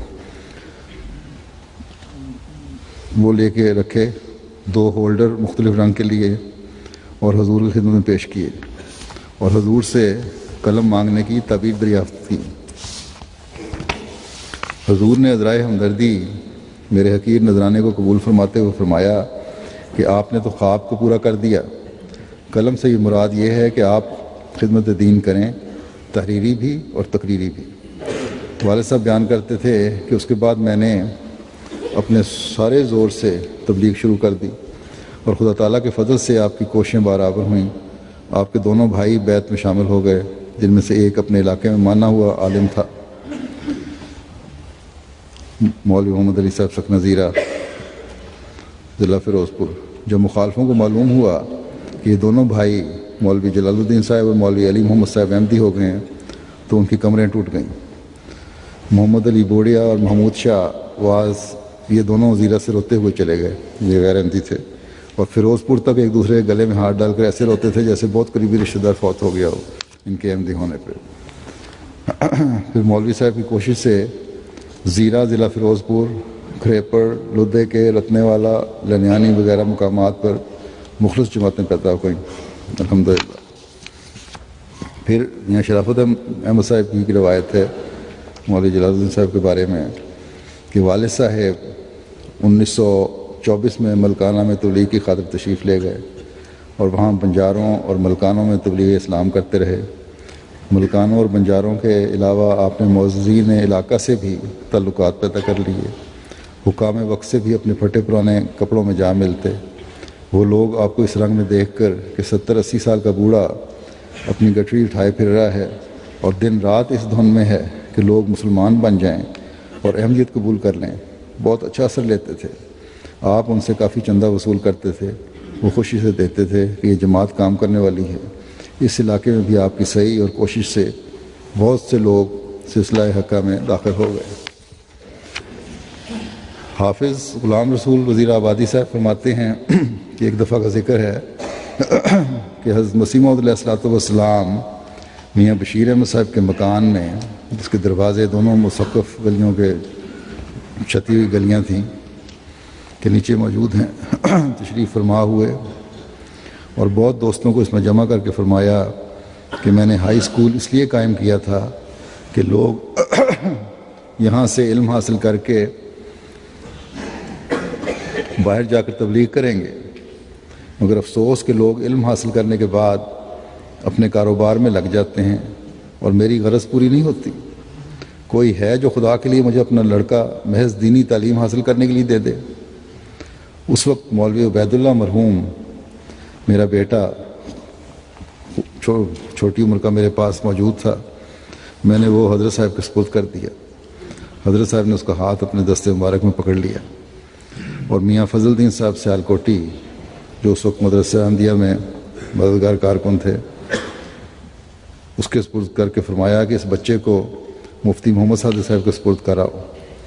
وہ لے کے رکھے، دو ہولڈر مختلف رنگ کے لیے، اور حضور کی خدمت میں پیش کیے اور حضور سے قلم مانگنے کی تعبیر دریافت کی۔ حضور نے عذرائے ہمدردی میرے حقیر نذرانے کو قبول فرماتے ہوئے فرمایا کہ آپ نے تو خواب کو پورا کر دیا، قلم سے یہ مراد یہ ہے کہ آپ خدمت دین کریں، تحریری بھی اور تقریری بھی۔ والد صاحب بیان کرتے تھے کہ اس کے بعد میں نے اپنے سارے زور سے تبلیغ شروع کر دی اور خدا تعالیٰ کے فضل سے آپ کی کوششیں برابر ہوئیں۔ آپ کے دونوں بھائی بیت میں شامل ہو گئے، جن میں سے ایک اپنے علاقے میں مانا ہوا عالم تھا، مولوی محمد علی صاحب سکنہ زیرہ، ضلع فیروز پور۔ جب مخالفوں کو معلوم ہوا کہ یہ دونوں بھائی مولوی جلال الدین صاحب اور مولوی علی محمد صاحب احمدی ہو گئے ہیں تو ان کی کمریں ٹوٹ گئیں۔ محمد علی بوڑیا اور محمود شاہ واز یہ دونوں زیرہ سے روتے ہوئے چلے گئے، یہ غیر احمدی تھے، اور فیروز پور تک ایک دوسرے کے گلے میں ہاتھ ڈال کر ایسے روتے تھے جیسے بہت قریبی رشتہ دار فوت ہو گیا ہو ان کے احمدی ہونے پہ۔ پھر مولوی صاحب کی کوشش سے زیرہ، ضلع فیروز پور، کھریپڑ، لدھے کے رتنے والا، لنیانی وغیرہ مقامات پر مخلص جماعتیں پیدا ہو گئیں الحمدللہ۔ پھر یہاں شرافت احمد صاحب کی روایت ہے مولوی جلال الدین صاحب کے بارے میں کہ والد صاحب انیس سو چوبیس میں ملکانہ میں تبلیغ کی خاطر تشریف لے گئے اور وہاں بنجاروں اور ملکانوں میں تبلیغ اسلام کرتے رہے۔ ملکانوں اور بنجاروں کے علاوہ آپ نے معززین علاقہ سے بھی تعلقات پیدا کر لیے۔ حکام وقت سے بھی اپنے پھٹے پرانے کپڑوں میں جا ملتے۔ وہ لوگ آپ کو اس رنگ میں دیکھ کر کہ ستر اسی سال کا بوڑھا اپنی گٹری اٹھائے پھر رہا ہے اور دن رات اس دھن میں ہے کہ لوگ مسلمان بن جائیں اور احمدیت قبول کر لیں، بہت اچھا اثر لیتے تھے۔ آپ ان سے کافی چندہ وصول کرتے تھے، وہ خوشی سے دیتے تھے کہ یہ جماعت کام کرنے والی ہے۔ اس علاقے میں بھی آپ کی صحیح اور کوشش سے بہت سے لوگ سلسلہ حقہ میں داخل ہو گئے۔ حافظ غلام رسول وزیر آبادی صاحب فرماتے ہیں کہ ایک دفعہ کا ذکر ہے کہ حضرت مسیح موعود علیہ الصلوۃ والسلام میاں بشیر احمد صاحب کے مکان میں، جس کے دروازے دونوں مسقف گلیوں کے چھتی ہوئی گلیاں تھیں کے نیچے موجود ہیں، تشریف فرما ہوئے اور بہت دوستوں کو اس میں جمع کر کے فرمایا کہ میں نے ہائی اسکول اس لیے قائم کیا تھا کہ لوگ یہاں سے علم حاصل کر کے باہر جا کر تبلیغ کریں گے، مگر افسوس کہ لوگ علم حاصل کرنے کے بعد اپنے کاروبار میں لگ جاتے ہیں اور میری غرض پوری نہیں ہوتی۔ کوئی ہے جو خدا کے لیے مجھے اپنا لڑکا محض دینی تعلیم حاصل کرنے کے لیے دے دے؟ اس وقت مولوی عبید اللہ مرحوم میرا بیٹا چھوٹی عمر کا میرے پاس موجود تھا، میں نے وہ حضرت صاحب کے سپرد کر دیا۔ حضرت صاحب نے اس کا ہاتھ اپنے دست مبارک میں پکڑ لیا اور میاں فضل الدین صاحب سیال کوٹی، جو اس وقت مدرسہ احمدیہ میں مددگار کارکن تھے، اس کے سپرد کر کے فرمایا کہ اس بچے کو مفتی محمد صادق صاحب کے سپرد کراؤ۔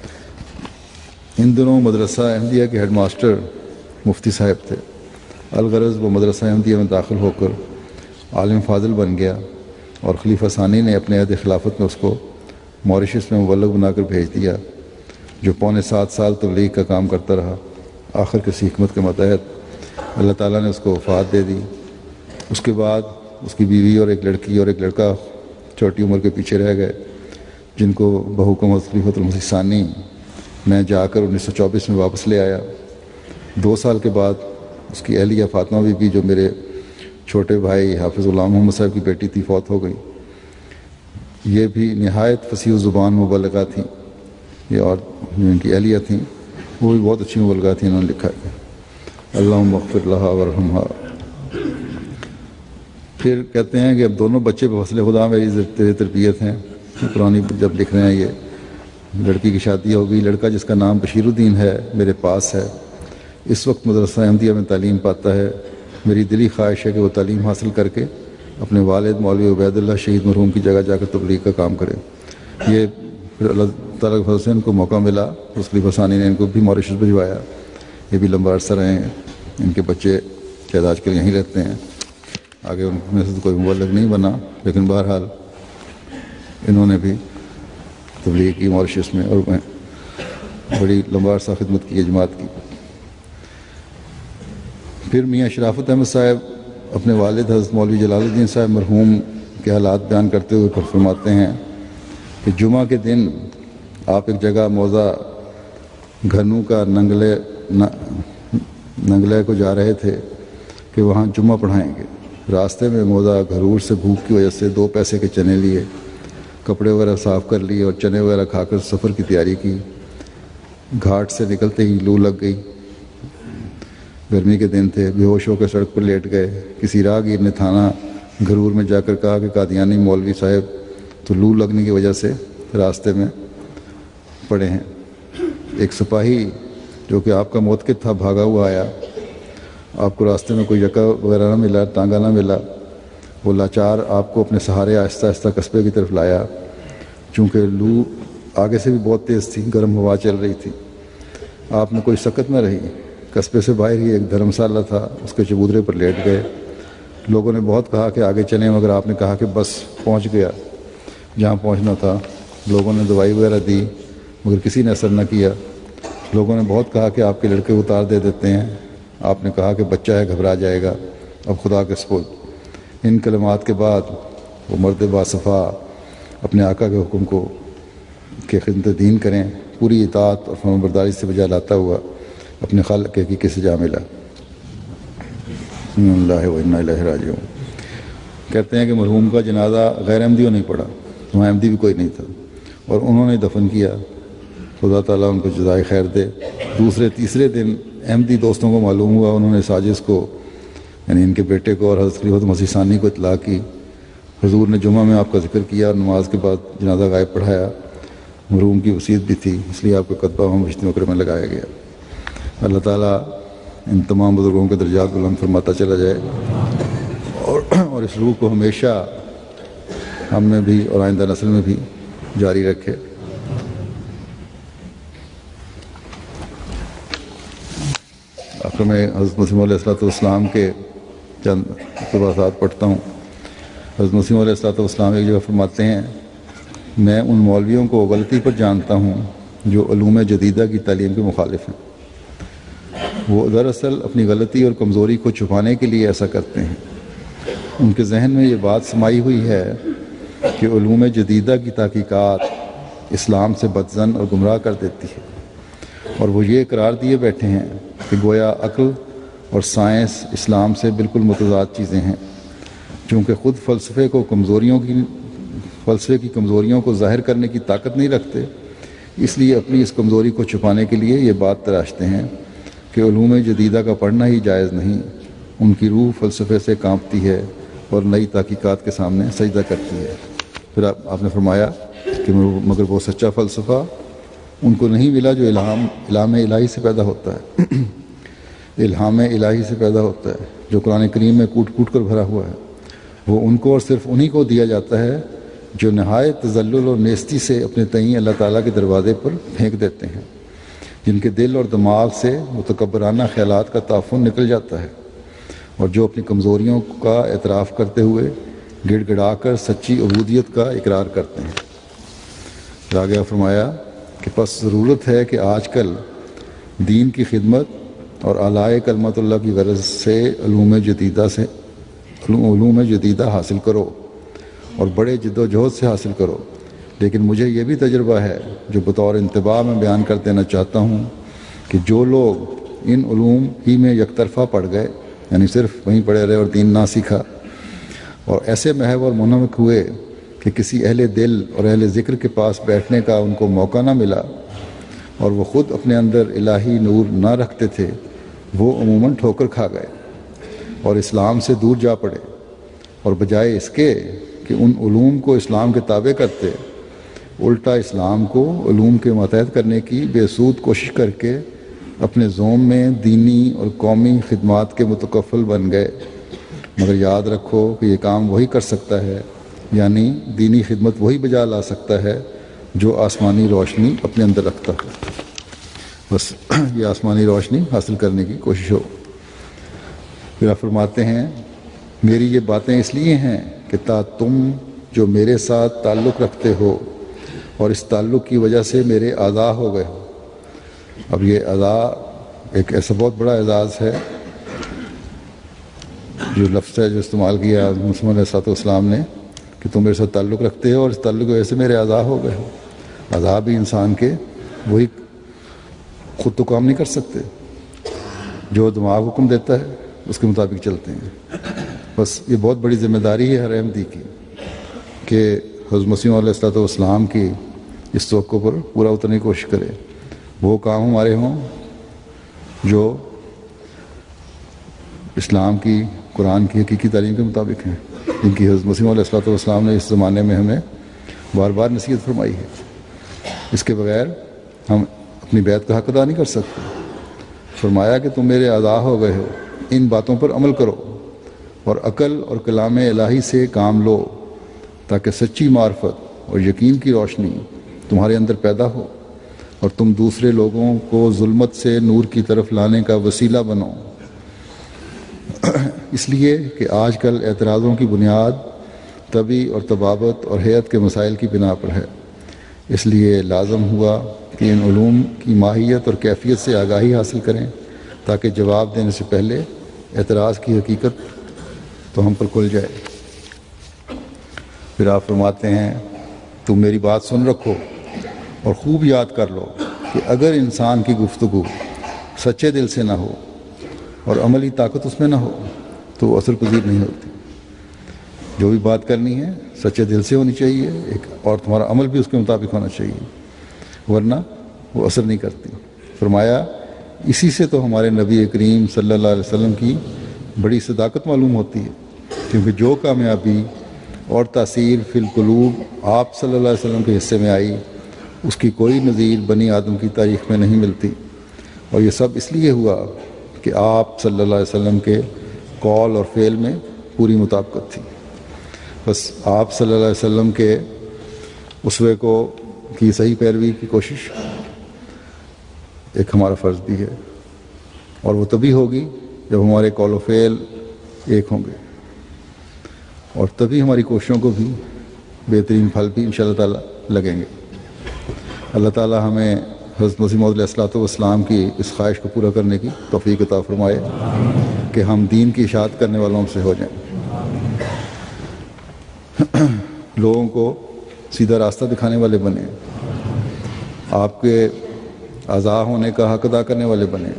ان دنوں مدرسہ احمدیہ کے ہیڈ ماسٹر مفتی صاحب تھے۔ الغرض وہ مدرسہ احمدیہ میں داخل ہو کر عالم فاضل بن گیا اور خلیفہ ثانی نے اپنے عہد خلافت میں اس کو موریشس میں مبلغ بنا کر بھیج دیا، جو پونے سات سال تبلیغ کا کام کرتا رہا۔ آخر کسی حکمت کے متحد اللہ تعالیٰ نے اس کو وفات دے دی۔ اس کے بعد اس کی بیوی اور ایک لڑکی اور ایک لڑکا چھوٹی عمر کے پیچھے رہ گئے، جن کو بحکم خلیفۃ المسیح ثانی میں جا کر انیس سو چوبیس میں واپس لے آیا۔ دو سال کے بعد اس کی اہلیہ فاطمہ بی بی، جو میرے چھوٹے بھائی حافظ غلام محمد صاحب کی بیٹی تھی، فوت ہو گئی۔ یہ بھی نہایت فصیح زبان مبلغہ تھیں، یہ اور ان کی اہلیہ تھیں، وہ بھی بہت اچھی مبلغہ تھیں۔ انہوں نے لکھا ہے اللہم اغفر لہا ورحمہا۔ پھر کہتے ہیں کہ اب دونوں بچے پہ فضل خدا میری تیری تربیت ہیں۔ پرانی جب لکھ رہے ہیں، یہ لڑکی کی شادی ہو گئی، لڑکا جس کا نام بشیر الدین ہے میرے پاس ہے، اس وقت مدرسہ احمدیہ میں تعلیم پاتا ہے۔ میری دلی خواہش ہے کہ وہ تعلیم حاصل کر کے اپنے والد مولوی عبید اللہ شہید مرحوم کی جگہ جا کر تبلیغ کا کام کرے۔ یہ پھر اللہ تعالیٰ کے فضل سے ان کو موقع ملا، اس خلیفہ ثانی نے ان کو بھی موریشس بھجوایا، یہ بھی لمبا عرصہ رہے ہیں۔ ان کے بچے شاید آج کل یہیں رہتے ہیں، آگے ان میں سے تو کوئی مبلغ نہیں بنا، لیکن بہرحال انہوں نے بھی تبلیغ کی ماریشس میں، اور میں بڑی لمبا عرصہ خدمت کی ہے جماعت کی۔ پھر میاں شرافت احمد صاحب اپنے والد حضرت مولوی جلال الدین صاحب مرحوم کے حالات بیان کرتے ہوئے پھر فرماتے ہیں کہ جمعہ کے دن آپ ایک جگہ موضع گھنو کا ننگلے ننگلے کو جا رہے تھے کہ وہاں جمعہ پڑھائیں گے۔ راستے میں موضع گھرور سے بھوک کی وجہ سے دو پیسے کے چنے لیے، کپڑے وغیرہ صاف کر لیے اور چنے وغیرہ کھا کر سفر کی تیاری کی۔ گھاٹ سے نکلتے ہی لو لگ گئی، گرمی کے دن تھے، بے ہوش ہو کے سڑک پر لیٹ گئے۔ کسی راہگیر نے تھانہ گھرور میں جا کر کہا کہ قادیانی مولوی صاحب تو لو لگنے کی وجہ سے راستے میں پڑے ہیں۔ ایک سپاہی جو کہ آپ کا موتقد تھا بھاگا ہوا آیا، آپ کو راستے میں کوئی یکا وغیرہ نہ ملا، ٹانگا نہ ملا، وہ لاچار آپ کو اپنے سہارے آہستہ آہستہ قصبے کی طرف لایا۔ چونکہ لو آگے سے بھی بہت تیز تھی، گرم ہوا چل رہی تھی، آپ میں کوئی سکت نہ رہی۔ قصبے سے باہر ہی ایک دھرمشالہ تھا، اس کے چبوترے پر لیٹ گئے۔ لوگوں نے بہت کہا کہ آگے چلیں، مگر آپ نے کہا کہ بس پہنچ گیا جہاں پہنچنا تھا۔ لوگوں نے دوائی وغیرہ دی مگر کسی نے اثر نہ کیا۔ لوگوں نے بہت کہا کہ آپ کے لڑکے اتار دے دیتے ہیں، آپ نے کہا کہ بچہ ہے گھبرا جائے گا، اب خدا کے سپرد۔ ان کلمات کے بعد وہ مرد باصفا اپنے آقا کے حکم کو کہ خدمت دین کریں، پوری اطاعت اور فرمانبرداری سے بجا لاتا ہوا اپنے خالق کی کسی جا ملا۔ اللہ و انا الیہ راجعون۔ کہتے ہیں کہ مرحوم کا جنازہ غیر احمدیوں نہیں پڑا، وہاں احمدی بھی کوئی نہیں تھا، اور انہوں نے دفن کیا، خدا تعالیٰ ان کو جزائے خیر دے۔ دوسرے تیسرے دن احمدی دوستوں کو معلوم ہوا، انہوں نے ساجد کو یعنی ان کے بیٹے کو اور حضرت خلیفۃ مسیح ثانی کو اطلاع کی۔ حضور نے جمعہ میں آپ کا ذکر کیا اور نماز کے بعد جنازہ غائب پڑھایا۔ مرحوم کی وصیت بھی تھی، اس لیے آپ کا کتبہ ہم بشتی مکرمہ میں لگایا گیا۔ اللہ تعالیٰ ان تمام بزرگوں کے درجات بلند فرماتا چلا جائے، اور اور اس روح کو ہمیشہ ہم میں بھی اور آئندہ نسل میں بھی جاری رکھے۔ آخر میں حضرت مسیح علیہ الصلوۃ والسلام کے چند اقتباسات پڑھتا ہوں۔ حضرت مسیح علیہ الصلوۃ والسلام ایک جگہ فرماتے ہیں، میں ان مولویوں کو غلطی پر جانتا ہوں جو علوم جدیدہ کی تعلیم کے مخالف ہیں۔ وہ دراصل اپنی غلطی اور کمزوری کو چھپانے کے لیے ایسا کرتے ہیں۔ ان کے ذہن میں یہ بات سمائی ہوئی ہے کہ علوم جدیدہ کی تحقیقات اسلام سے بدظن اور گمراہ کر دیتی ہے، اور وہ یہ قرار دیے بیٹھے ہیں کہ گویا عقل اور سائنس اسلام سے بالکل متضاد چیزیں ہیں۔ چونکہ خود فلسفے کو کمزوریوں کی فلسفے کی کمزوریوں کو ظاہر کرنے کی طاقت نہیں رکھتے، اس لیے اپنی اس کمزوری کو چھپانے کے لیے یہ بات تراشتے ہیں کہ علوم جدیدہ کا پڑھنا ہی جائز نہیں۔ ان کی روح فلسفے سے کانپتی ہے اور نئی تحقیقات کے سامنے سجدہ کرتی ہے۔ پھر آپ آپ نے فرمایا کہ مگر وہ سچا فلسفہ ان کو نہیں ملا جو الہام الہام الہی سے پیدا ہوتا ہے الہام الہی سے پیدا ہوتا ہے جو قرآن کریم میں کوٹ کوٹ کر بھرا ہوا ہے۔ وہ ان کو اور صرف انہی کو دیا جاتا ہے جو نہایت تذلل اور نیستی سے اپنے تئیں اللہ تعالیٰ کے دروازے پر پھینک دیتے ہیں، جن کے دل اور دماغ سے متکبرانہ خیالات کا تعفن نکل جاتا ہے، اور جو اپنی کمزوریوں کا اعتراف کرتے ہوئے گڑ گڑا کر سچی عبودیت کا اقرار کرتے ہیں۔ پھر آگے فرمایا کہ پس ضرورت ہے کہ آج کل دین کی خدمت اور اعلیٰ کلمت اللہ کی غرض سے علوم جدیدہ سے علوم جدیدہ حاصل کرو، اور بڑے جد و جہد سے حاصل کرو۔ لیکن مجھے یہ بھی تجربہ ہے جو بطور انتباہ میں بیان کر دینا چاہتا ہوں کہ جو لوگ ان علوم ہی میں یک طرفہ پڑ گئے، یعنی صرف وہیں پڑے رہے اور دین نہ سیکھا، اور ایسے محو اور منمک ہوئے کہ کسی اہل دل اور اہل ذکر کے پاس بیٹھنے کا ان کو موقع نہ ملا، اور وہ خود اپنے اندر الہی نور نہ رکھتے تھے، وہ عموماً ٹھوکر کھا گئے اور اسلام سے دور جا پڑے، اور بجائے اس کے کہ ان علوم کو اسلام کے تابع کرتے، الٹا اسلام کو علوم کے ماتحت کرنے کی بے سود کوشش کر کے اپنے زوم میں دینی اور قومی خدمات کے متکفل بن گئے۔ مگر یاد رکھو کہ یہ کام وہی کر سکتا ہے، یعنی دینی خدمت وہی بجا لا سکتا ہے جو آسمانی روشنی اپنے اندر رکھتا ہے۔ بس یہ آسمانی روشنی حاصل کرنے کی کوشش ہو۔ پھر آپ فرماتے ہیں میری یہ باتیں اس لیے ہیں کہ تا تم جو میرے ساتھ تعلق رکھتے ہو اور اس تعلق کی وجہ سے میرے اعضاء ہو گئے ہو. اب یہ اعضاء ایک ایسا بہت بڑا اعزاز ہے. جو لفظ ہے جو استعمال کیا مسلم علیہ الصلوۃ والسلام نے کہ تم میرے ساتھ تعلق رکھتے ہو اور اس تعلق کی وجہ سے میرے اعضاء ہو گئے ہو. اعضاء بھی انسان کے وہی خود تو کام نہیں کر سکتے، جو دماغ حکم دیتا ہے اس کے مطابق چلتے ہیں. بس یہ بہت بڑی ذمہ داری ہے ہر احمدی کی کہ حضرت مسیح علیہ الصلوۃ والسلام کی اس توقع پر پورا اترنے کی کوشش کرے. وہ کام ہمارے ہوں جو اسلام کی قرآن کی حقیقی تعلیم کے مطابق ہیں، جن کی حضرت مسیح علیہ الصلوۃ والسلام نے اس زمانے میں ہمیں بار بار نصیحت فرمائی ہے. اس کے بغیر ہم اپنی بیعت کا حق ادا نہیں کر سکتے. فرمایا کہ تم میرے اعضاء ہو گئے ہو، ان باتوں پر عمل کرو اور عقل اور کلام الہی سے کام لو تاکہ سچی معرفت اور یقین کی روشنی تمہارے اندر پیدا ہو اور تم دوسرے لوگوں کو ظلمت سے نور کی طرف لانے کا وسیلہ بنو. اس لیے کہ آج کل اعتراضوں کی بنیاد طبی اور طبابت اور حیت کے مسائل کی بنا پر ہے. اس لیے لازم ہوا کہ ان علوم کی ماہیت اور کیفیت سے آگاہی حاصل کریں تاکہ جواب دینے سے پہلے اعتراض کی حقیقت تو ہم پر کھل جائے. پھر آپ فرماتے ہیں تم میری بات سن رکھو اور خوب یاد کر لو کہ اگر انسان کی گفتگو سچے دل سے نہ ہو اور عملی طاقت اس میں نہ ہو تو وہ اثر پذیر نہیں ہوتی. جو بھی بات کرنی ہے سچے دل سے ہونی چاہیے ایک، اور تمہارا عمل بھی اس کے مطابق ہونا چاہیے، ورنہ وہ اثر نہیں کرتی. فرمایا اسی سے تو ہمارے نبی کریم صلی اللہ علیہ وسلم کی بڑی صداقت معلوم ہوتی ہے، کیونکہ جو کامیابی اور تاثیر فی القلوب آپ صلی اللہ علیہ وسلم کے حصے میں آئی اس کی کوئی نظیر بنی آدم کی تاریخ میں نہیں ملتی. اور یہ سب اس لیے ہوا کہ آپ صلی اللہ علیہ وسلم کے قول اور فعل میں پوری مطابقت تھی. بس آپ صلی اللہ علیہ وسلم کے اسوے کو کی صحیح پیروی کی کوشش ایک ہمارا فرض بھی ہے، اور وہ تبھی ہوگی جب ہمارے قول و فعل ایک ہوں گے، اور تبھی ہماری کوششوں کو بھی بہترین پھل بھی انشاءاللہ تعالی لگیں گے. اللہ تعالی ہمیں حضرت مسیح موعود علیہ الصلوۃ والسلام کی اس خواہش کو پورا کرنے کی توفیق عطا فرمائے کہ ہم دین کی اشاعت کرنے والوں سے ہو جائیں، لوگوں کو سیدھا راستہ دکھانے والے بنیں، آپ کے اعضاء ہونے کا حق ادا کرنے والے بنیں،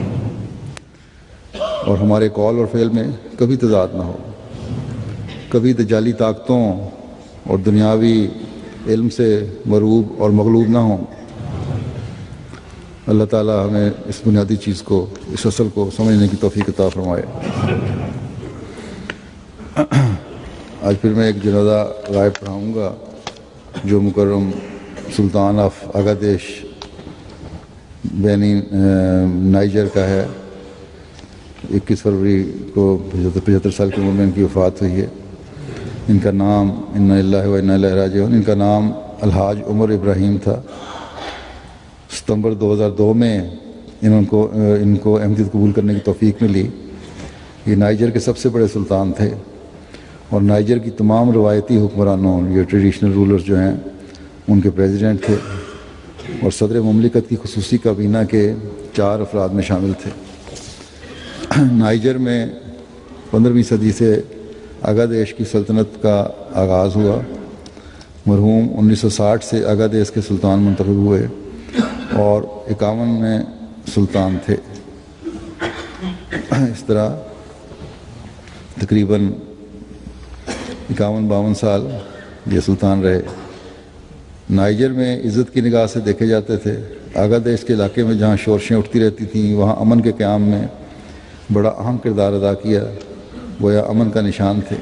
اور ہمارے قول اور فعل میں کبھی تضاد نہ ہو، کبھی دجالی طاقتوں اور دنیاوی علم سے مروب اور مغلوب نہ ہوں. اللہ تعالی ہمیں اس بنیادی چیز کو، اس اصل کو سمجھنے کی توفیق عطا فرمائے. آج پھر میں ایک جنازہ غائب پڑھاؤں گا جو مکرم سلطان آف اگادیش بینی نائجر کا ہے. اکیس فروری کو پچہتر سال کی عمر میں ان کی وفات ہوئی ہے. ان کا نام انا للہ و انا الیہ راجعون، ان کا نام الحاج عمر ابراہیم تھا. ستمبر دو ہزار دو میں ان کو ان کو احمدیت قبول کرنے کی توفیق ملی. یہ نائجر کے سب سے بڑے سلطان تھے اور نائجر کی تمام روایتی حکمرانوں، یہ ٹریڈیشنل رولرز جو ہیں، ان کے پریزیڈنٹ تھے اور صدر مملکت کی خصوصی کابینہ کے چار افراد میں شامل تھے. نائجر میں پندرہویں صدی سے اگادیش کی سلطنت کا آغاز ہوا. مرحوم انیس سو ساٹھ سے اگادیش کے سلطان منتخب ہوئے اور اکاون میں سلطان تھے. اس طرح تقریباً اکاون باون سال یہ سلطان رہے. نائجر میں عزت کی نگاہ سے دیکھے جاتے تھے. اگادیش کے علاقے میں جہاں شورشیں اٹھتی رہتی تھیں وہاں امن کے قیام میں بڑا اہم کردار ادا کیا، گویا امن کا نشان تھے.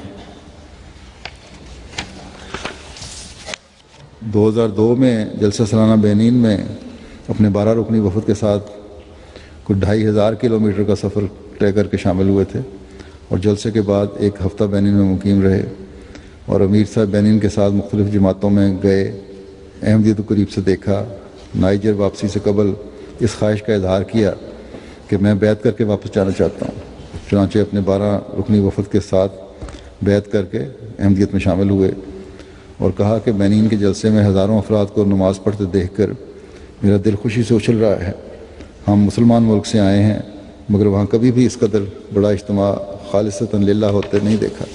دو ہزار دو میں جلسہ سالانہ بینین میں اپنے بارہ رکنی وفد کے ساتھ کچھ ڈھائی ہزار کلو میٹر کا سفر طے کر کے شامل ہوئے تھے اور جلسے کے بعد ایک ہفتہ بینین میں مقیم رہے اور امیر صاحب بینین کے ساتھ مختلف جماعتوں میں گئے. احمدیت کو قریب سے دیکھا. نائجر واپسی سے قبل اس خواہش کا اظہار کیا کہ میں بیعت کر کے واپس جانا چاہتا ہوں. چنانچہ اپنے بارہ رکنی وفد کے ساتھ بیعت کر کے احمدیت میں شامل ہوئے اور کہا کہ بینین کے جلسے میں ہزاروں افراد کو نماز پڑھتے دیکھ کر میرا دل خوشی سے اچھل رہا ہے. ہم مسلمان ملک سے آئے ہیں مگر وہاں کبھی بھی اس قدر بڑا اجتماع خالصتاً للہ ہوتے نہیں دیکھا.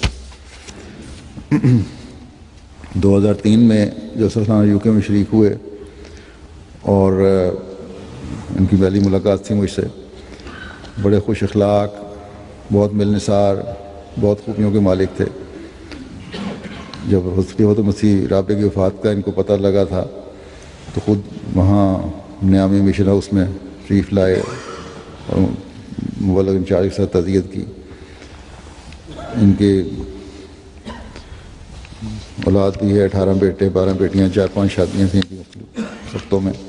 دو ہزار تین میں جو سلطانہ یو کے میں شریک ہوئے اور ان کی پہلی ملاقات تھی مجھ سے. بڑے خوش اخلاق، بہت ملنسار، بہت خوبیوں کے مالک تھے. جب حضرت مسیح رابطے کی وفات کا ان کو پتہ لگا تھا تو خود وہاں نیامی مشن ہاؤس میں تشریف لائے اور مبلغ انچارج کے ساتھ تعزیت کی. ان کے اولاد بھی ہے، اٹھارہ بیٹے، بارہ بیٹیاں، چار پانچ شادیاں تھیں ان کی مختلف سختوں میں.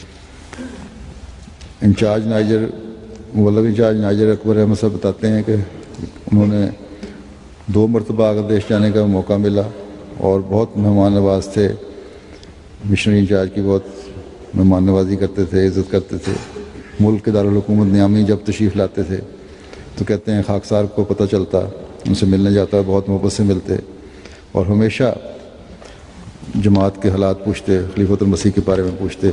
انچارج نائجر مبلغ انچارج نائجر اکبر احمد صاحب بتاتے ہیں کہ انہوں نے دو مرتبہ اگر دیش جانے کا موقع ملا اور بہت مہمان نواز تھے. مشنری انچارج کی بہت مہمان نوازی کرتے تھے، عزت کرتے تھے. ملک کے دارالحکومت نیامی جب تشریف لاتے تھے تو کہتے ہیں خاکسار کو پتہ چلتا، ان سے ملنے جاتا، بہت محبت سے ملتے اور ہمیشہ جماعت کے حالات پوچھتے، خلیفۃ المسیح کے بارے میں پوچھتے.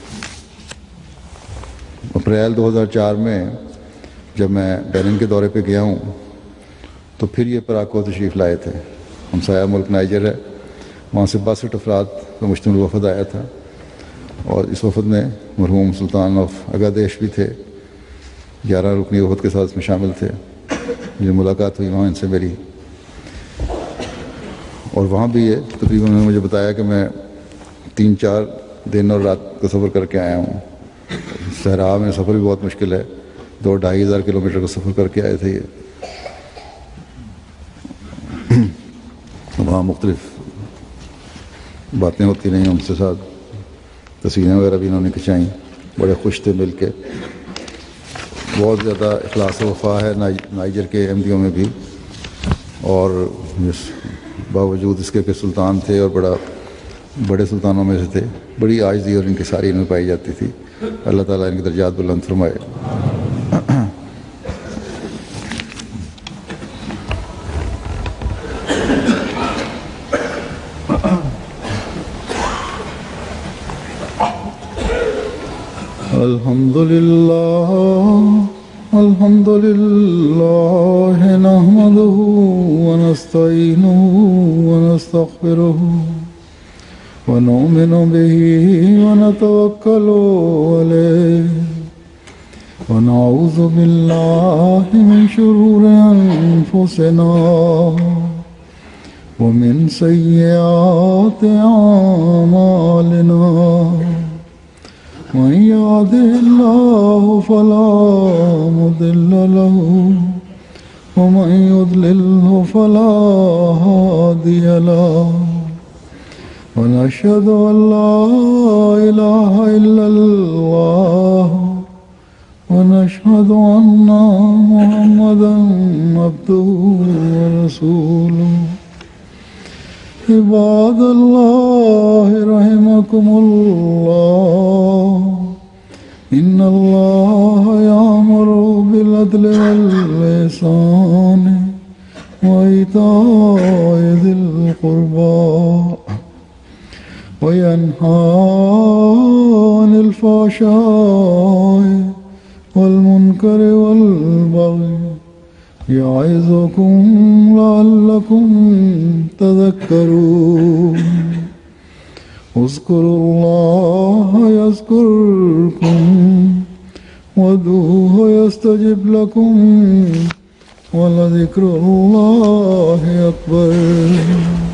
اپریل دو ہزار چار میں جب میں بحرین کے دورے پہ گیا ہوں تو پھر یہ پراکو تشریف لائے تھے. ہمسایہ ملک نائجر ہے، وہاں سے باسٹھ افراد کا مشتمل وفد آیا تھا اور اس وفد میں مرحوم سلطان آف اگادیش بھی تھے. گیارہ رکنی وفد کے ساتھ اس میں شامل تھے. جو ملاقات ہوئی وہاں ان سے میری، اور وہاں بھی یہ تقریباً انہوں نے مجھے بتایا کہ میں تین چار دن اور رات کا سفر کر کے آیا ہوں. صحرا میں سفر بھی بہت مشکل ہے، دو ڈھائی ہزار کلو میٹر کا سفر کر کے آئے تھے. یہ وہاں مختلف باتیں ہوتی رہیں ان سے ساتھ، تصویریں وغیرہ بھی انہوں نے کھنچائیں. بڑے خوش تھے مل کے. بہت زیادہ اخلاص و وفا ہے نائجر کے احمدیوں میں بھی، اور باوجود اس کے کہ سلطان تھے اور بڑا بڑے سلطانوں میں سے تھے، بڑی عاجزی اور انکساری ان میں پائی جاتی تھی. اللہ تعالیٰ ان کے درجات بلند فرمائے. الحمد للہ الحمد للہ نحمده ونستعینه ونستغفره ونؤمن به ونتوکل علیہ ونعوذ باللہ من شرور انفسنا ومن سیئات اعمالنا من يهده الله فلا مضل له ومن يضلله فلا هادي له ونشهد أن لا إله إلا الله ونشهد أن محمدا عبده ورسوله. عباد الله رحمكم الله إن الله يأمر بالعدل والإحسان وإيتاء ذي القربى وينهى عن الفحشاء والمنكر والبغي يعظكم لعلكم تذكرون. اذكروا الله يذكركم وادعوه يستجب لكم ولذكر الله أكبر.